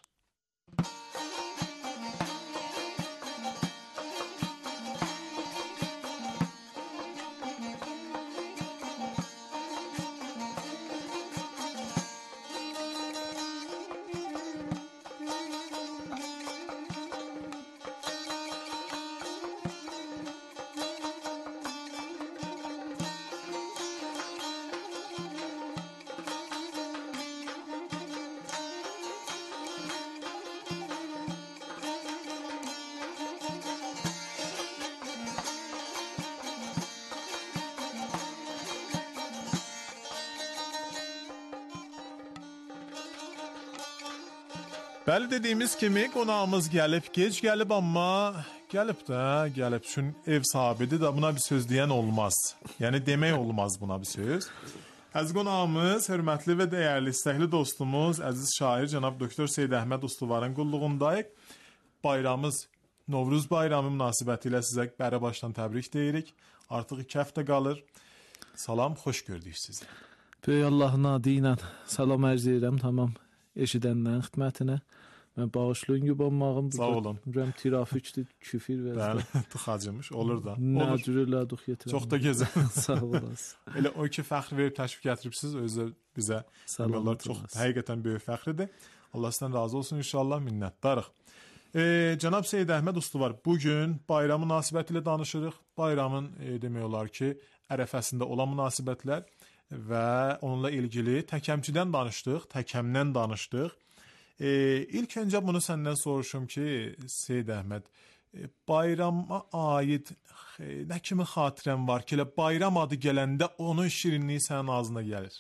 Bəli, dediyimiz kimi qonağımız gəlib, gec gəlib, amma gəlib də, gəlib. Çünki ev sahibidir də, buna bir söz deyən olmaz. Yəni demək olmaz buna bir söz. Əziz qonağımız, hörmətli və dəyərli, istəkli dostumuz, əziz şair cənab doktor Seyid Əhməd Ustuvarın qulluğundayıq. Bayramımız, Novruz bayramı münasibəti ilə sizə bəri başdan təbrik deyirik. Artıq iki həftə qalır. Salam, xoş gördük sizi. Böyük Allahın adı ilə salam ərz edirəm tamam eşidənlərin xidmətinə. Mən bağışlayın ki, olmağım. Sağ olun. Rəm trafikdir, küfür və Bəli, tıxacımış, olur da. Nə cür elədik yetirəm. Çox da gözəl. Sağ olasın. Elə o ki, fəxr verib təşvik gətiribsiniz, özü bizə. Salamlar çox həqiqətən böyük fəxridir. Allah sizdən razı olsun inşallah, minnətdarıq. E, Cənab Seyid Əhməd Ustuvar, bugün bayram münasibəti ilə danışırıq. Bayramın e, demək olar ki, ərəfəsində olan münasibətlər və onunla ilgili təkəmçidən danışdıq, təkəmdən danışdıq. E, ilk öncə bunu səndən soruşum ki, Seyid Əhməd, e, bayrama aid e, nə kimi xatirən var ki, elə bayram adı gələndə onun şirinliyi sənin ağzına gəlir?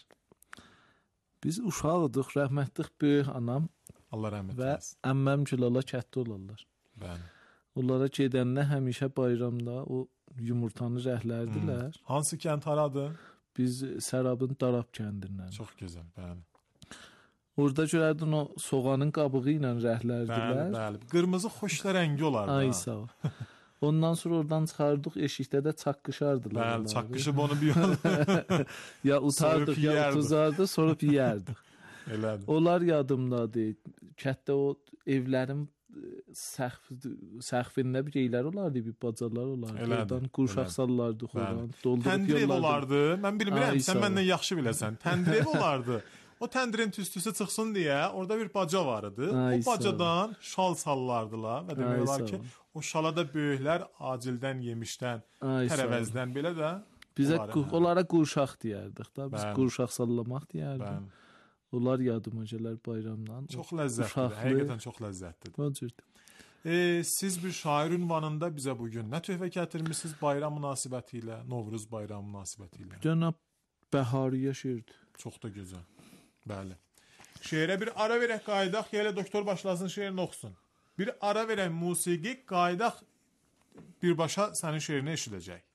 Biz uşaqdıq, rəhmətlik böyük anam Allah rəhmət və eləsin. əmməm Cülala kətdə olarlar. Bəli. Onlara gedəndə həmişə bayramda o yumurtanı rəhlərdilər. Hmm. Hansı kənd haradır? Biz Sərabın Darab kəndindən. Çox gözəl, bəli. Orada görərdin o soğanın qabığı ilə rəhlərdilər. Bəli, bəli. Qırmızı xoşla rəngi olardı. Ay sağ ol. Ondan sonra oradan çıxardıq, eşikdə də çaqqışardılar. Bəli, çaqqışıb onu bir yol. Ya utardıq, ya utuzardı, sonra yeyərdik. Elədir. Onlar yadımdadır. Kətdə o evlərin səqf səqfində bir şeylər olardı, bir bacalar olardı. Elədir, oradan qurşaq elədir. sallardıq oradan. Təndir ev olardı. Mən bilmirəm, Ay, sən məndən yaxşı biləsən. Təndir ev olardı. O təndirin tüstüsü çıxsın deyə orada bir baca var idi. Ay, o bacadan şal sallardılar və demək Ay, olar ki, o şala da böyüklər acildən, yemişdən, Ay, tərəvəzdən belə də bizə var, qu- onlara qurşaq deyərdik da. Biz Bəli. qurşaq sallamaq deyərdik. Bəli. Onlar yadıma gələr bayramdan. Çox ləzzətlidir. Həqiqətən çox ləzzətlidir. O cürdür. E, siz bir şair ünvanında bizə bugün nə töhfə gətirmisiniz bayram münasibəti ilə, Novruz bayramı münasibəti ilə? Cənab Bəhariyə şeirdir. Çox da gözəl. Bəli. Şeirə bir ara verək, qaydaq, elə doktor başlasın şeirini oxusun. Bir ara verək musiqi, qaydaq birbaşa sənin şeirini eşidəcək.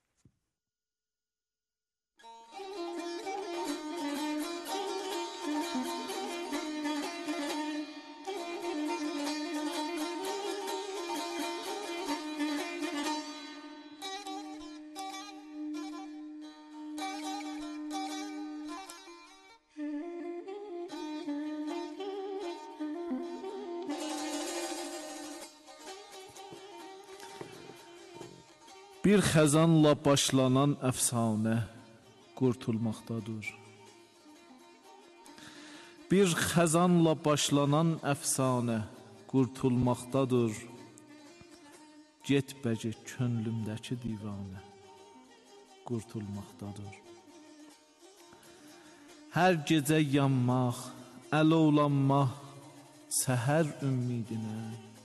Bir xəzanla başlanan əfsanə qurtulmaqdadır. Bir xəzanla başlanan əfsanə qurtulmaqdadır. Get bəcə könlümdəki divanə qurtulmaqdadır. Hər gecə yanmaq, əlovlanmaq səhər ümidinə.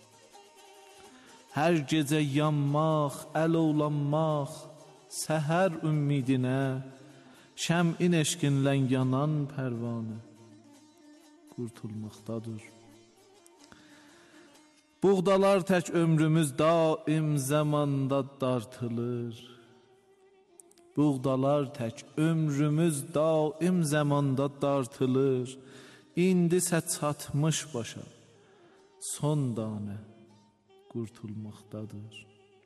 Hər gecə yanmaq, əlovlanmaq səhər ümidinə, şəmin eşqinlə yanan pərvanə qurtulmaqdadır. Buğdalar tək ömrümüz daim zamanda dartılır. Buğdalar tək ömrümüz daim zamanda dartılır. İndisə çatmış başa son danə qurtulmaqdadır.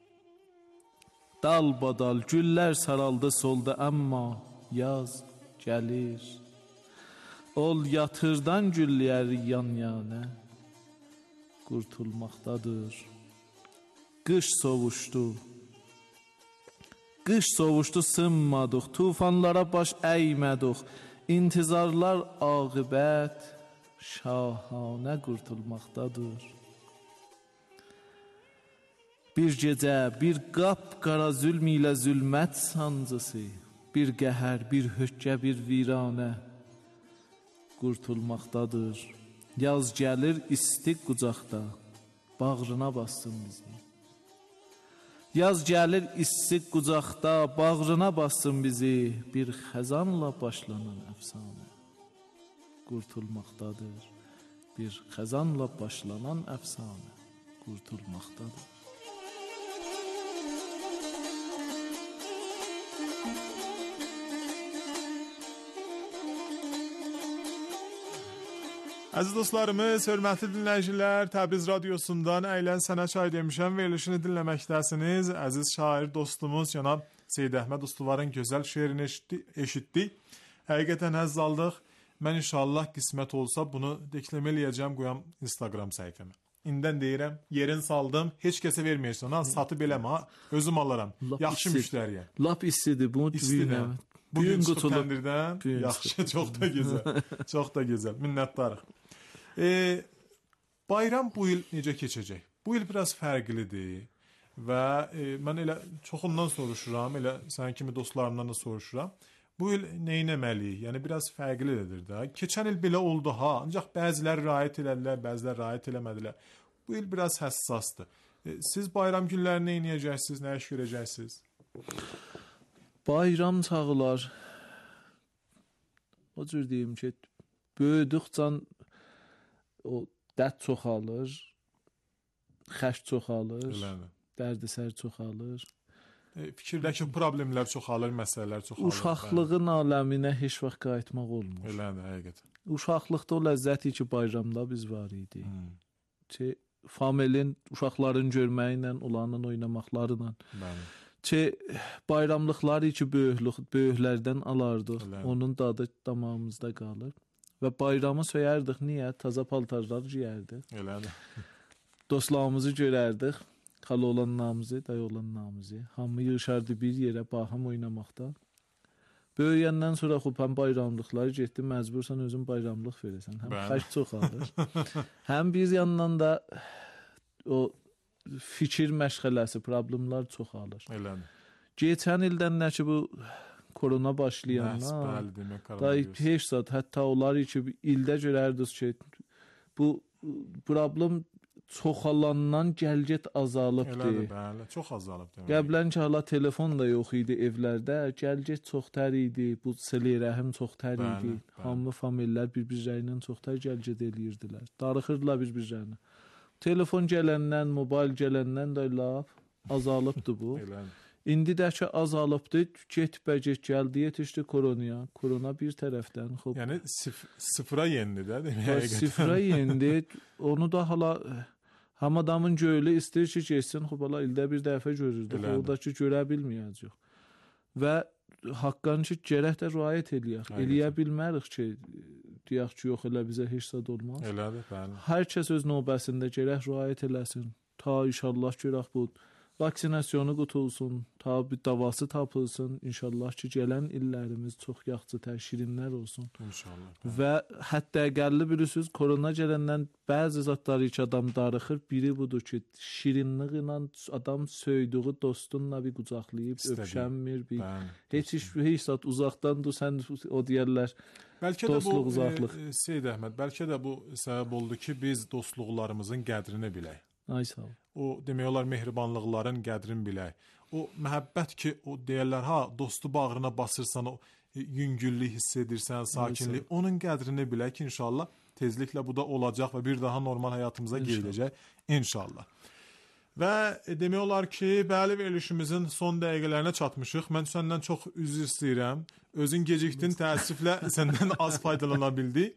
Dalbadal güllər saraldı solda, amma yaz gəlir. Ol yatırdan gülləyər yan-yana qurtulmaqdadır. Qış sovuşdu. Qış sovuşdu, sınmadıq, tufanlara baş əymədik. İntizarlar aqibət şahanə qurtulmaqdadır. Bir gecə, bir qap-qara zülm ilə zülmət sancısı, bir qəhər, bir hökkə, bir viranə qurtulmaqdadır. Yaz gəlir isti qucaqda, bağrına bassın bizi. Yaz gəlir isti qucaqda, bağrına bassın bizi. Bir xəzanla başlanan əfsanə qurtulmaqdadır. bir xəzanla başlanan əfsanə qurtulmaqdadır. Əziz dostlarımız, hörmətli dinləyicilər, Təbriz radiosundan Əylən Sənə Çay demişəm verilişini dinləməkdəsiniz. Əziz şair dostumuz cənab Seyid Əhməd Ustuvarın gözəl şeirini eşitdik. Həqiqətən həzz aldıq. Mən inşallah qismət olsa bunu deklamə eləyəcəm, qoyam Instagram səhifəmə. İndən deyirəm, yerin saldım, heç kəsə verməyəcəm. Ha, satıb eləmə, ha, özüm alaram. Lap yaxşı müştəriyəm. Lap istidir bu. İstidir. Bugün çıxıb təndirdən. Yaxşı, çox da gözəl. Çox da gözəl. Minnətdarıq. Ee, bayram bu il necə keçəcək? Bu il biraz fərqlidir və e, mən elə çoxundan soruşuram, elə sənin kimi dostlarımdan da soruşuram. Bu il nə etməliyik? Yəni biraz fərqlidir də. Keçən il belə oldu ha, ancaq bəziləri riayət elədilər, bəziləri riayət eləmədilər. Bu il biraz həssasdır. E, siz bayram günlərini nə edəcəksiniz, nə iş görəcəksiniz? Bayram çağılar o cür deyim ki, böyüdükcə o dərd çoxalır, xəş çoxalır, dərdisər çoxalır. E, fikirdəki problemlər çoxalır, məsələlər çoxalır. Uşaqlığın aləminə heç vaxt qayıtmaq olmur. Elədir, həqiqətən. Uşaqlıqda o ləzzəti ki, bayramda biz var idi. Hmm. Ki, familin, uşaqların görməklə, onlarla oynamaqlarla. Bəli. Ki, bayramlıqları ki, böyüklük, böyüklərdən alardıq. Elədir. Onun dadı damağımızda qalır. Və bayramı söyərdik, niyə? Taza paltarlar giyərdik. Elədir. Dostlarımızı görərdik. Xala olan namızı, dayı olan namızı. Hamı yığışardı bir yerə, baham oynamaqda. Böyüyəndən sonra xupən bayramlıqları getdi, məcbursan özün bayramlıq verirsən. Həm xəş çoxalır. Həm bir yandan da o fikir məşğələsi, problemlər çoxalır. Elədir. Geçən ildən nə ki bu korona başlayanlar, da heç zat, hətta onlar ki, ildə görərdik ki, bu problem çoxalandan gəlgət azalıbdır. Elədir, bəli, çox azalıbdır. Qəblən ki, hala telefon da yox idi evlərdə, gəlgət çox tər idi, bu silə rəhim çox tər idi. Hamı famillər bir-birlərinin çox tər gəlgət eləyirdilər. Darıxırdılar bir-birlərinə. Telefon gələndən, mobil gələndən də laf azalıbdır bu. Elədir. İndi də ki, azalıbdır, get-bəcət gəldi, yetişdi koronaya. Korona bir tərəfdən. Xub, yəni sif sıfıra yendi də, demək. Sıfıra yendi. Onu da hala həm adamın göylü istəyir ki, geçsin. Xub, hala ildə bir dəfə görürdük. O da ki, görə bilməyəcək. Və haqqan ki, gərək də riayət eləyək. Eləyə bilmərik ki, deyək ki, yox, elə bizə heç zad olmaz. Elədir, bəli. Hər kəs öz növbəsində gərək riayət eləsin. Ta inşallah görək bu vaksinasyonu qutulsun, ta bir davası tapılsın. İnşallah ki, gələn illərimiz çox yaxşı tər, şirinlər olsun. İnşallah. Və hətta əqəlli bilirsiniz, korona gələndən bəzi zatları ki, adam darıxır. Biri budur ki, şirinliq ilə adam söydüğü dostunla bir qucaqlayıb, öpüşənmir. Bir, heç iş, heç zat uzaqdan dur, sən o deyərlər, bəlkə dostluq, də bu, uzaqlıq. E, Seyid Əhməd, bəlkə də bu səbəb oldu ki, biz dostluqlarımızın qədrini bilək. Ay sağ ol. O demək olar mehribanlıqların qədrini bilək. O məhəbbət ki, o deyirlər, ha, dostu bağrına basırsan, o yüngüllük hiss edirsən, sakinlik, evet, onun qədrini bilək ki, inşallah tezliklə bu da olacaq və bir daha normal həyatımıza gələcək inşallah. Və e, demək olar ki, bəli, verilişimizin son dəqiqələrinə çatmışıq. Mən səndən çox üzr istəyirəm. Özün gecikdin, təəssüflə səndən az faydalana bildik.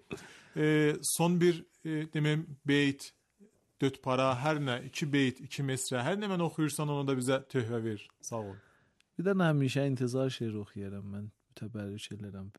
E, son bir e, deməyim beyt, dörd para, hər nə, iki beyt, iki mesrə, hər nə mən oxuyursan onu da bizə töhvə ver. Sağ ol. Bir də həmişə intizar şeir oxuyaram mən, mütəbərrik eləirəm.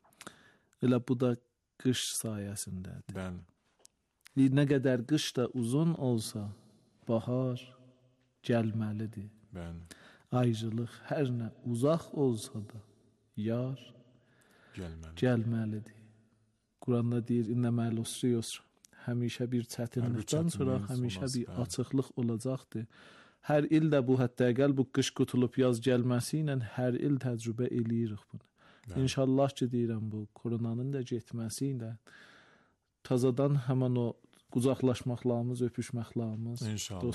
Elə bu da qış sayəsindədir. Bəli. Nə qədər qış da uzun olsa, bahar gəlməlidir. Bəli. Ayrılıq hər nə uzaq olsa da, yar gəlməlidir. gəlməlidir. Quranda deyir, İnnə mə'l usri yusr. Həmişə bir çətinlikdən sonra həmişə bir açıqlıq olacaqdır. Hər il də bu, hətta əgəl bu qış qutulub yaz gəlməsi ilə hər il təcrübə eləyirik bunu. Bəli. İnşallah ki, deyirəm bu, koronanın da getməsi ilə tazadan həmən o qucaqlaşmaqlarımız, öpüşməklarımız,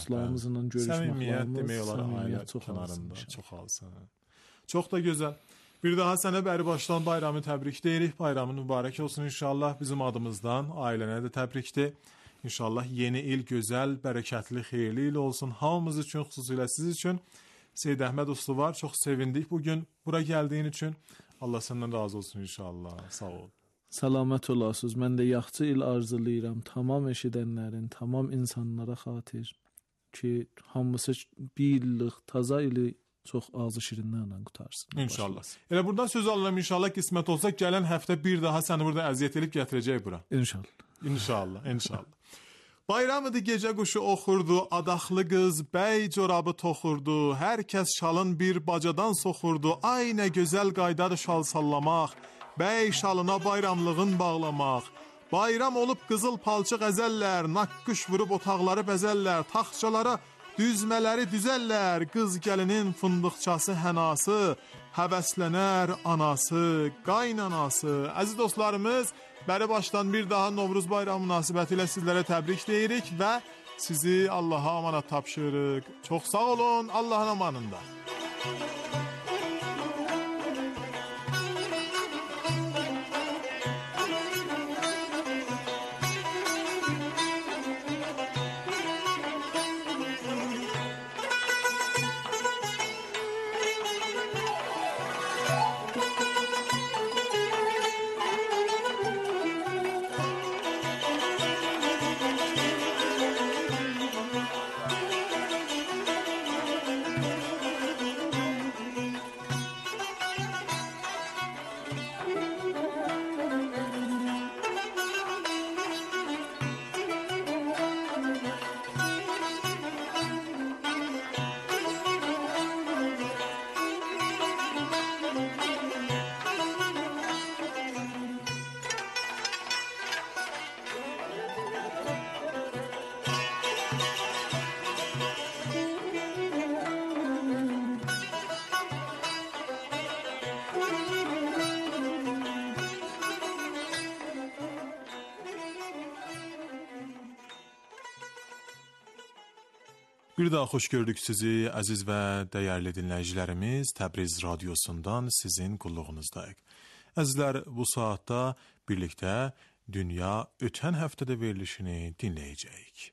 dostlarımızla görüşməklərimiz, səmimiyyət demək olar ailə kənarında çoxalsın. Çox da gözəl. Bir daha sənə bəri başdan bayramı təbrik deyirik. Bayramın mübarək olsun inşallah. Bizim adımızdan ailənə də təbrikdir. İnşallah yeni il gözəl, bərəkətli, xeyirli il olsun. Hamımız üçün, xüsusilə siz üçün. Seyyid Əhməd Usluvar, çox sevindik bugün bura gəldiyin üçün. Allah səndən razı olsun inşallah. Sağ ol. Salamət olasınız. Mən də yaxşı il arzulayıram tamam eşidənlərin, tamam insanlara xatir ki, hamısı bir illıq taza ili çox ağzı şirinlərlə qutarsın. İnşallah. Elə buradan söz alıram inşallah qismət olsa gələn həftə bir daha səni burada əziyyət edib gətirəcək bura. İnşallah. İnşallah, inşallah. Bayramıdı gecə quşu oxurdu, adaxlı qız bəy corabı toxurdu, hər kəs şalın bir bacadan soxurdu, ay nə gözəl qaydadır şal sallamaq, bəy şalına bayramlığın bağlamaq. Bayram olub qızıl palçıq əzəllər, naqqış vurub otaqları bəzəllər, taxtçalara düzmələri düzəllər, qız gəlinin fındıqçası hənası, həvəslənər anası, qaynanası. Əziz dostlarımız, bəri başdan bir daha Novruz bayramı münasibəti ilə sizlərə təbrik deyirik və sizi Allaha amanat tapşırırıq. Çox sağ olun, Allahın amanında. Bir daha xoş gördük sizi, əziz və dəyərli dinləyicilərimiz. Təbriz radiosundan sizin qulluğunuzdayıq. Əzizlər, bu saatda birlikdə Dünya ötən həftədə verilişini dinləyəcəyik.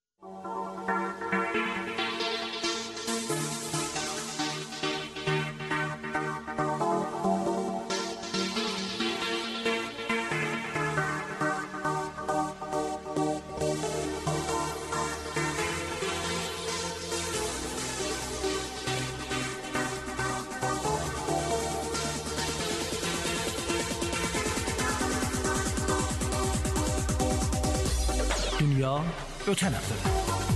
Dünya ötən həftədə.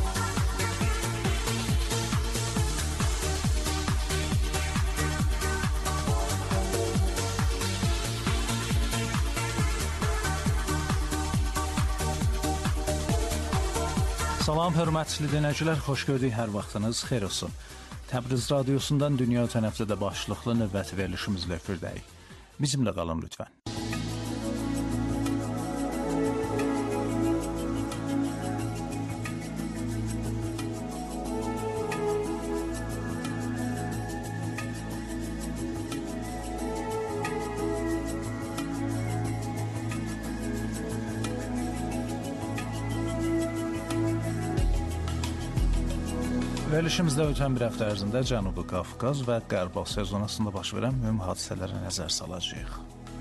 Salam, hörmətli dinləyicilər, xoş gördük, hər vaxtınız xeyir olsun. Təbriz radiosundan Dünya ötən həftədə başlıqlı növbəti verilişimizlə efirdəyik. Bizimlə qalın lütfən. Verilişimizdə ötən bir həftə ərzində Cənubi Qafqaz və Qərb Asiya zonasında baş verən mühüm hadisələrə nəzər salacağıq.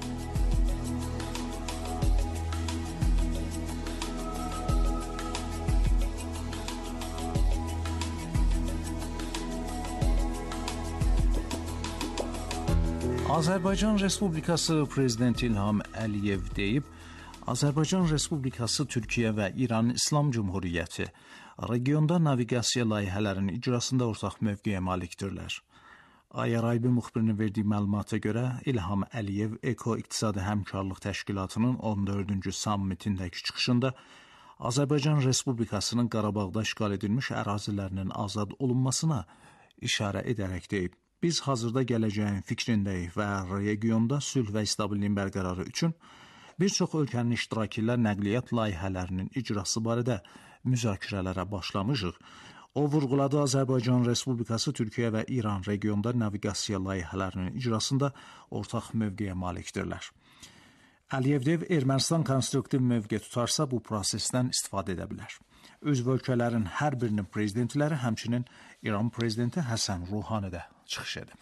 Azərbaycan Respublikası Prezidenti İlham Əliyev deyib, Azərbaycan Respublikası Türkiyə və İran İslam Cümhuriyyəti regionda naviqasiya layihələrinin icrasında ortaq mövqeyə malikdirlər. Ayaraybi müxbirinin verdiyi məlumata görə İlham Əliyev Eko-İqtisadi Həmkarlıq Təşkilatının on dördüncü sammitindəki çıxışında Azərbaycan Respublikasının Qarabağda işğal edilmiş ərazilərinin azad olunmasına işarə edərək deyib. Biz hazırda gələcəyin fikrindəyik və regionda sülh və stabilliyin bərqərarı üçün bir çox ölkənin iştirakı ilə nəqliyyat layihələrinin icrası barədə müzakirələrə başlamışıq. O vurğuladı, Azərbaycan Respublikası Türkiyə və İran regionda naviqasiya layihələrinin icrasında ortaq mövqeyə malikdirlər. Əliyev deyə Ermənistan konstruktiv mövqe tutarsa bu prosesdən istifadə edə bilər. Üzv ölkələrin hər birinin prezidentləri, həmçinin İran prezidenti Həsən Ruhani də çıxış edib.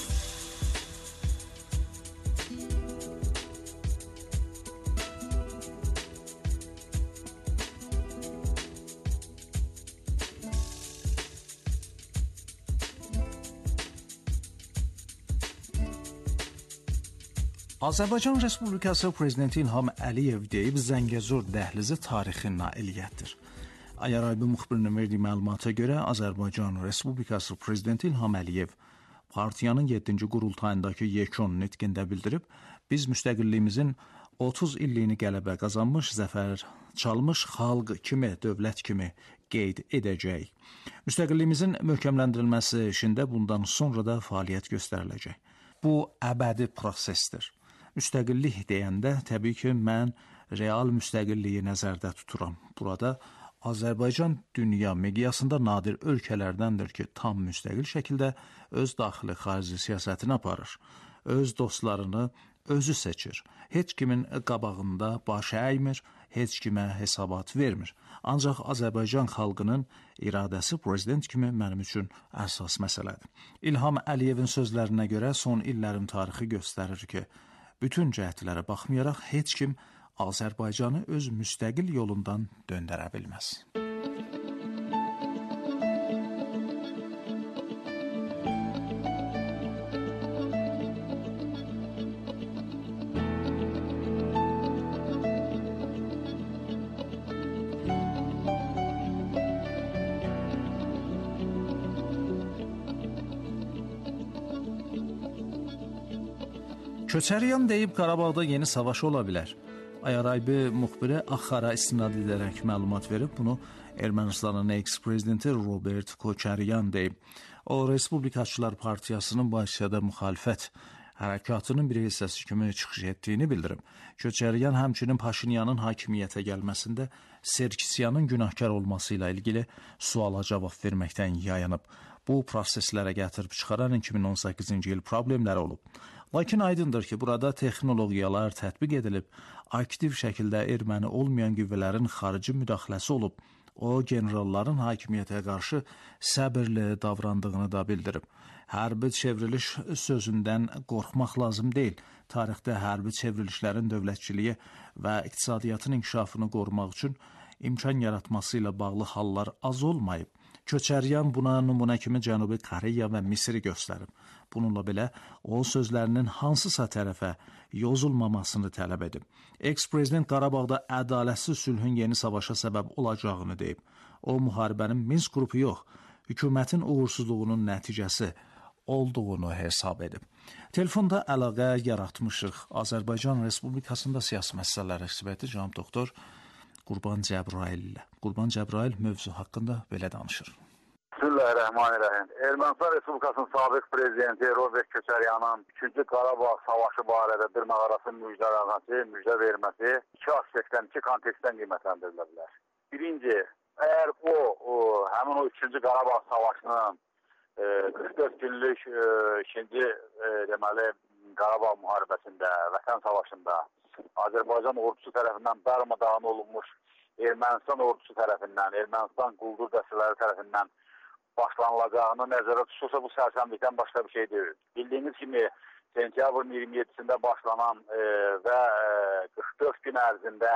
Azərbaycan Respublikası Prezidenti İlham Əliyev deyib, Zəngəzur dəhlizi tarixi nailiyyətdir. Ayaraybi müxbirinin verdiyi məlumata görə Azərbaycan Respublikası Prezidenti İlham Əliyev partiyanın yeddinci qurultayındakı yekun nitqində bildirib, biz müstəqilliyimizin otuz illiyini qələbə qazanmış, zəfər çalmış xalq kimi, dövlət kimi qeyd edəcəyik. Müstəqilliyimizin möhkəmləndirilməsi işində bundan sonra da fəaliyyət göstəriləcək. Bu əbədi prosesdir. Müstəqillik deyəndə təbii ki, mən real müstəqilliyi nəzərdə tuturam. Burada Azərbaycan dünya miqyasında nadir ölkələrdəndir ki, tam müstəqil şəkildə öz daxili xarici siyasətini aparır. Öz dostlarını özü seçir. Heç kimin qabağında baş əymir, heç kimə hesabat vermir. Ancaq Azərbaycan xalqının iradəsi prezident kimi mənim üçün əsas məsələdir. İlham Əliyevin sözlərinə görə son illərin tarixi göstərir ki, bütün cəhətlərə baxmayaraq heç kim Azərbaycanı öz müstəqil yolundan döndərə bilməz. Köçəryan deyib Qarabağda yeni savaş ola bilər. Ayaraybi müxbiri Axara istinad edərək məlumat verib, bunu Ermənistanın eks-prezidenti Robert Köçəryan deyib. O, Respublikaçılar Partiyasının Bakıda müxalifət hərəkatının bir hissəsi kimi çıxış etdiyini bildirib. Köçəryan həmçinin Paşinyanın hakimiyyətə gəlməsində Serkisyanın günahkar olması ilə ilgili suala cavab verməkdən yayınıb. Bu proseslərə gətirib çıxaran iki min on səkkizinci il problemləri olub. Lakin aydındır ki, burada texnologiyalar tətbiq edilib, aktiv şəkildə erməni olmayan qüvvələrin xarici müdaxiləsi olub. O, generalların hakimiyyətə qarşı səbirli davrandığını da bildirib. Hərbi çevriliş sözündən qorxmaq lazım deyil. Tarixdə hərbi çevrilişlərin dövlətçiliyi və iqtisadiyyatın inkişafını qorumaq üçün imkan yaratması ilə bağlı hallar az olmayıb. Köçəryan buna nümunə kimi Cənubi Koreya və Misri göstərib. Bununla belə, o sözlərinin hansısa tərəfə yozulmamasını tələb edib. Eks-prezident Qarabağda ədalətsiz sülhün yeni savaşa səbəb olacağını deyib. O, müharibənin Minsk qrupu yox, hökumətin uğursuzluğunun nəticəsi olduğunu hesab edib. Telefonda əlaqə yaratmışıq. Azərbaycan Respublikasında siyasi məsələlər eksperti cənab doktor Qurban Cəbrayil ilə. Qurban Cəbrayil mövzu haqqında belə danışır. Bismillahirrahmanirrahim. Ermənistan Respublikasının sabiq prezidenti Robert Köçəryanın üçüncü Qarabağ savaşı barədə dırnaqarası müjdələməsi, müjdə verməsi iki aspektdən, iki kontekstdən qiymətləndirilə bilər. Birinci, əgər o, o həmin o üçüncü Qarabağ savaşının e, qırx dörd günlük e, ikinci e, deməli Qarabağ müharibəsində, Vətən savaşında Azərbaycan ordusu tərəfindən darmadağın olunmuş Ermənistan ordusu tərəfindən, Ermənistan quldur dəstələri tərəfindən başlanılacağını nəzərə tutulsa, bu sərsəmlikdən başqa bir şey deyil. Bildiyiniz kimi, sentyabrın iyirmi yeddisində başlanan e, və e, qırx dörd gün ərzində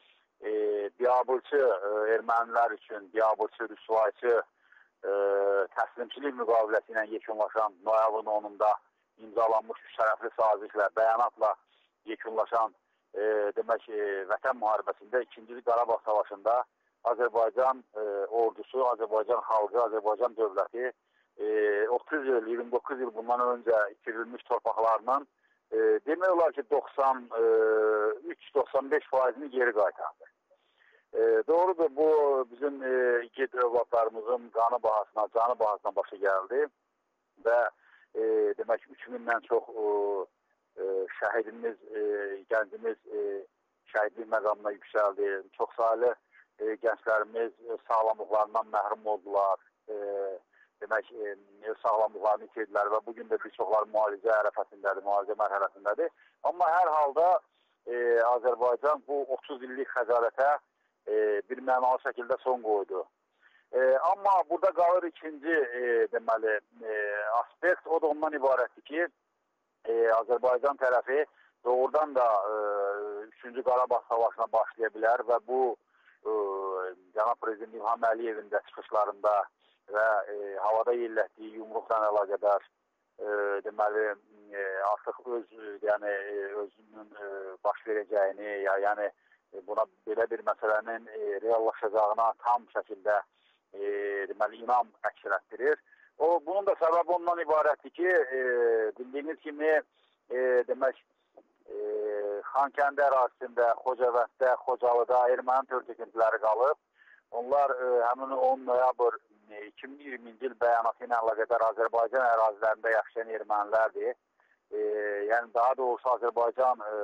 e, biabırçı e, ermənilər üçün, biabırçı, rüsvayçı e, təslimçilik müqaviləsi ilə yekunlaşan noyabrın onunda imzalanmış üç tərəfli sazişlə, bəyanatla yekunlaşan e, demək e, Vətən müharibəsində ikinci Qarabağ savaşında Azərbaycan e, ordusu, Azərbaycan xalqı, Azərbaycan dövləti e, otuz il, iyirmi doqquz il bundan öncə itirilmiş torpaqlarının e, demək olar ki doxsan üç doxsan beş faizini geri qaytardı. E, doğrudur, bu bizim e, igid övladlarımızın qanı bahasına, canı bahasına başa gəldi və e, demək üç mindən çox e, e, şəhidimiz, e, gəncimiz e, şəhidlik məqamına yüksəldi. Çox sayılı e, gənclərimiz sağlamlıqlarından məhrum oldular. E, demək, e, sağlamlıqlarını itirdilər və bugün də bir çoxları müalicə ərəfəsindədir, müalicə mərhələsindədir. Amma hər halda e, Azərbaycan bu otuz illik xəcalətə e, bir mənalı şəkildə son qoydu. E, amma burada qalır ikinci e, deməli, e, aspekt, o da ondan ibarətdir ki, e, Azərbaycan tərəfi doğrudan da e, üçüncü Qarabağ savaşına başlaya bilər və bu e, Cənab Prezident İlham Əliyevin də çıxışlarında və e, havada yellətdiyi yumruqla əlaqədar e, deməli e, artıq öz yəni özünün e, baş verəcəyini ya yəni e, buna belə bir məsələnin e, reallaşacağına tam şəkildə e, deməli inam əks etdirir. O bunun da səbəbi ondan ibarətdir ki, e, bildiyiniz kimi e, demək e, Xankəndi ərazisində, Xocavənddə, Xocalıda erməni törtöküntüləri qalıb. Onlar e, həmin on noyabr iki min iyirminci il bəyanatı ilə əlaqədar Azərbaycan ərazilərində yaşayan ermənilərdir. E, yəni daha doğrusu Azərbaycan e,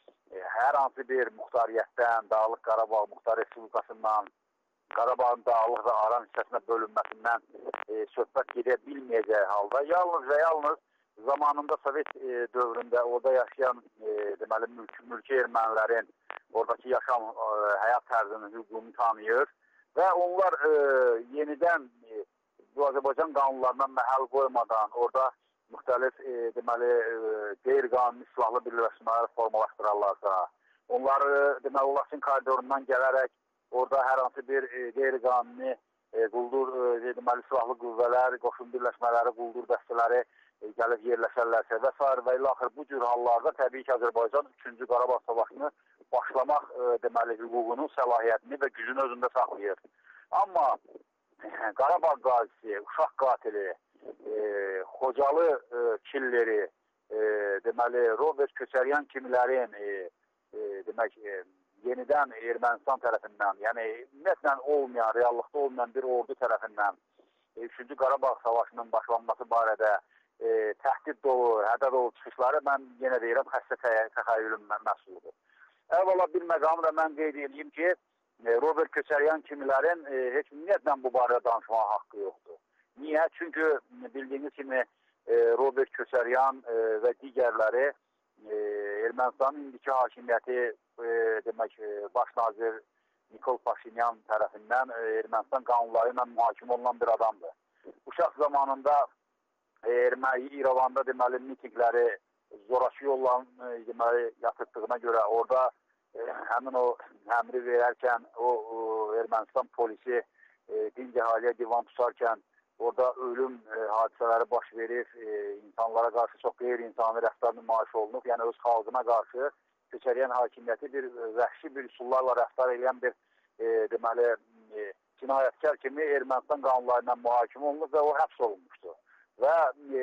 hər hansı bir muxtariyyətdən, Dağlıq Qarabağ Muxtar Respublikasından, Qarabağın Dağlıq və Aran hissəsinə bölünməsindən e, söhbət gedə bilməyəcəyi halda yalnız və yalnız zamanında Sovet e, dövründə orada yaşayan e, deməli mülki, mülki ermənilərin oradakı yaşam e, həyat tərzinin hüququnu tanıyır və onlar e, yenidən e, bu Azərbaycan qanunlarına məhəl qoymadan orada müxtəlif e, deməli e, qeyri-qanuni silahlı birləşmələri formalaşdırarlarsa, onları deməli Laçın koridorundan gələrək orada hər hansı bir e, qeyri-qanuni e, quldur e, deməli silahlı qüvvələr, qoşun birləşmələri, quldur dəstələri e, gəlib yerləşərlərsə və s. və ilə axır bu cür hallarda təbii ki Azərbaycan üçüncü Qarabağ savaşını başlamaq e, deməli hüququnu, səlahiyyətini və gücünü özündə saxlayır. Amma e, Qarabağ qazisi, uşaq qatili, e, Xocalı e, killeri, e, deməli Robert Köçəryan kimilərin e, e, demək e, yenidən Ermənistan tərəfindən, yəni ümumiyyətlə olmayan, reallıqda olmayan bir ordu tərəfindən e, üçüncü Qarabağ savaşının başlanması barədə e, təhdid dolu, hədə dolu çıxışları mən yenə deyirəm xəstə təxəyyülün məhsuludur. Əvvəla bir məqamı da mən qeyd edeyim ki, Robert Köçəryan kimilərin e, heç ümumiyyətlə bu barədə danışmağa haqqı yoxdur. Niyə? Çünki bildiyiniz kimi e, Robert Köçəryan e, və digərləri e, Ermənistanın indiki hakimiyyəti e, demək e, baş nazir Nikol Paşinyan tərəfindən e, Ermənistan qanunları ilə mühakimə olunan bir adamdır. Uşaq zamanında e, Erməni İrəvanda deməli mitingləri zorakı yolla deməli yatırdığına görə orada e, həmin o əmri verərkən o, o Ermənistan polisi e, dinc əhaliyə divan tutarkən orada ölüm e, hadisələri baş verir, e, insanlara qarşı çox qeyri-insani rəftar nümayiş olunub. Yəni öz xalqına qarşı Köçəryan hakimiyyəti bir vəhşi bir üsullarla rəftar edən bir e, deməli e, cinayətkar kimi Ermənistan qanunları ilə mühakimə olunub və o həbs olunmuşdu. Və e,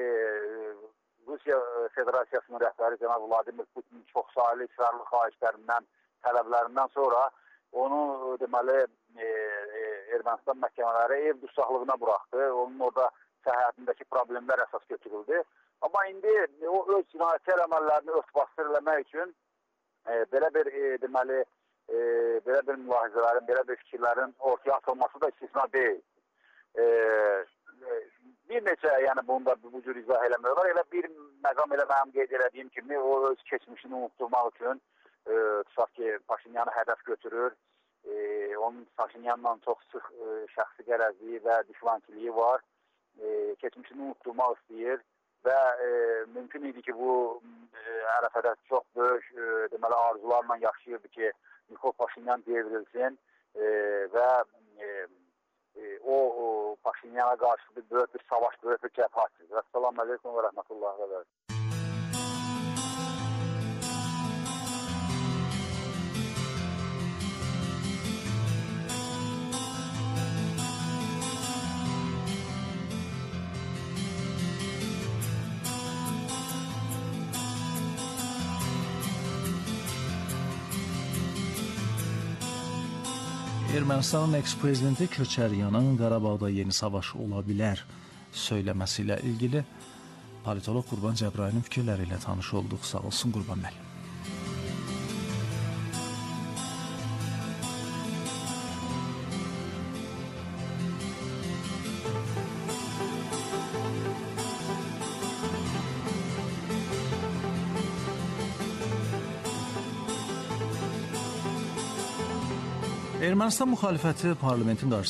Rusiya Federasiyasının rəhbəri cənab Vladimir Putin çox sayılı israrlı xahişlərindən, tələblərindən sonra onu deməli e, e, Ermənistan məhkəmələri ev dustaqlığına buraxdı. Onun orada səhhətindəki problemlər əsas götürüldü. Amma indi o öz cinayətkar əməllərini örtbasdır eləmək üçün e, belə bir e, deməli e, belə bir mülahizələrin, belə bir fikirlərin ortaya atılması da istisna deyil. E, e, Bir neçə, yəni bunu da bu cür izah eləmiyorlar. Elə bir məqam elə mənim qeyd elədiyim kimi o öz keçmişini unutturmaq üçün e, tutaq ki, Paşinyanı hədəf götürür. E, onun Paşinyanla çox sıx e, şəxsi qərəzliyi və düşmankiliyi var. E, keçmişini unutturmaq istəyir və e, mümkün idi ki, bu e, ərəfədə çox böyük e, deməli arzularla yaşayırdı ki, Nikol Paşinyan devrilsin e, və e, E, o, o Paşinyana qarşı bir böyük bir savaş, böyük bir cəbhə açır. Əssalamu aleykum və rəhmətullahi və bərəkətuhu. Ermənistanın eks-prezidenti Köçəryanın Qarabağda yeni savaş ola bilər söyləməsi ilə ilgili politolog Qurban Cəbrayilin fikirləri ilə tanış olduq. Sağ olsun Qurban bəy. Ermənistan müxalifəti parlamentin qarşısında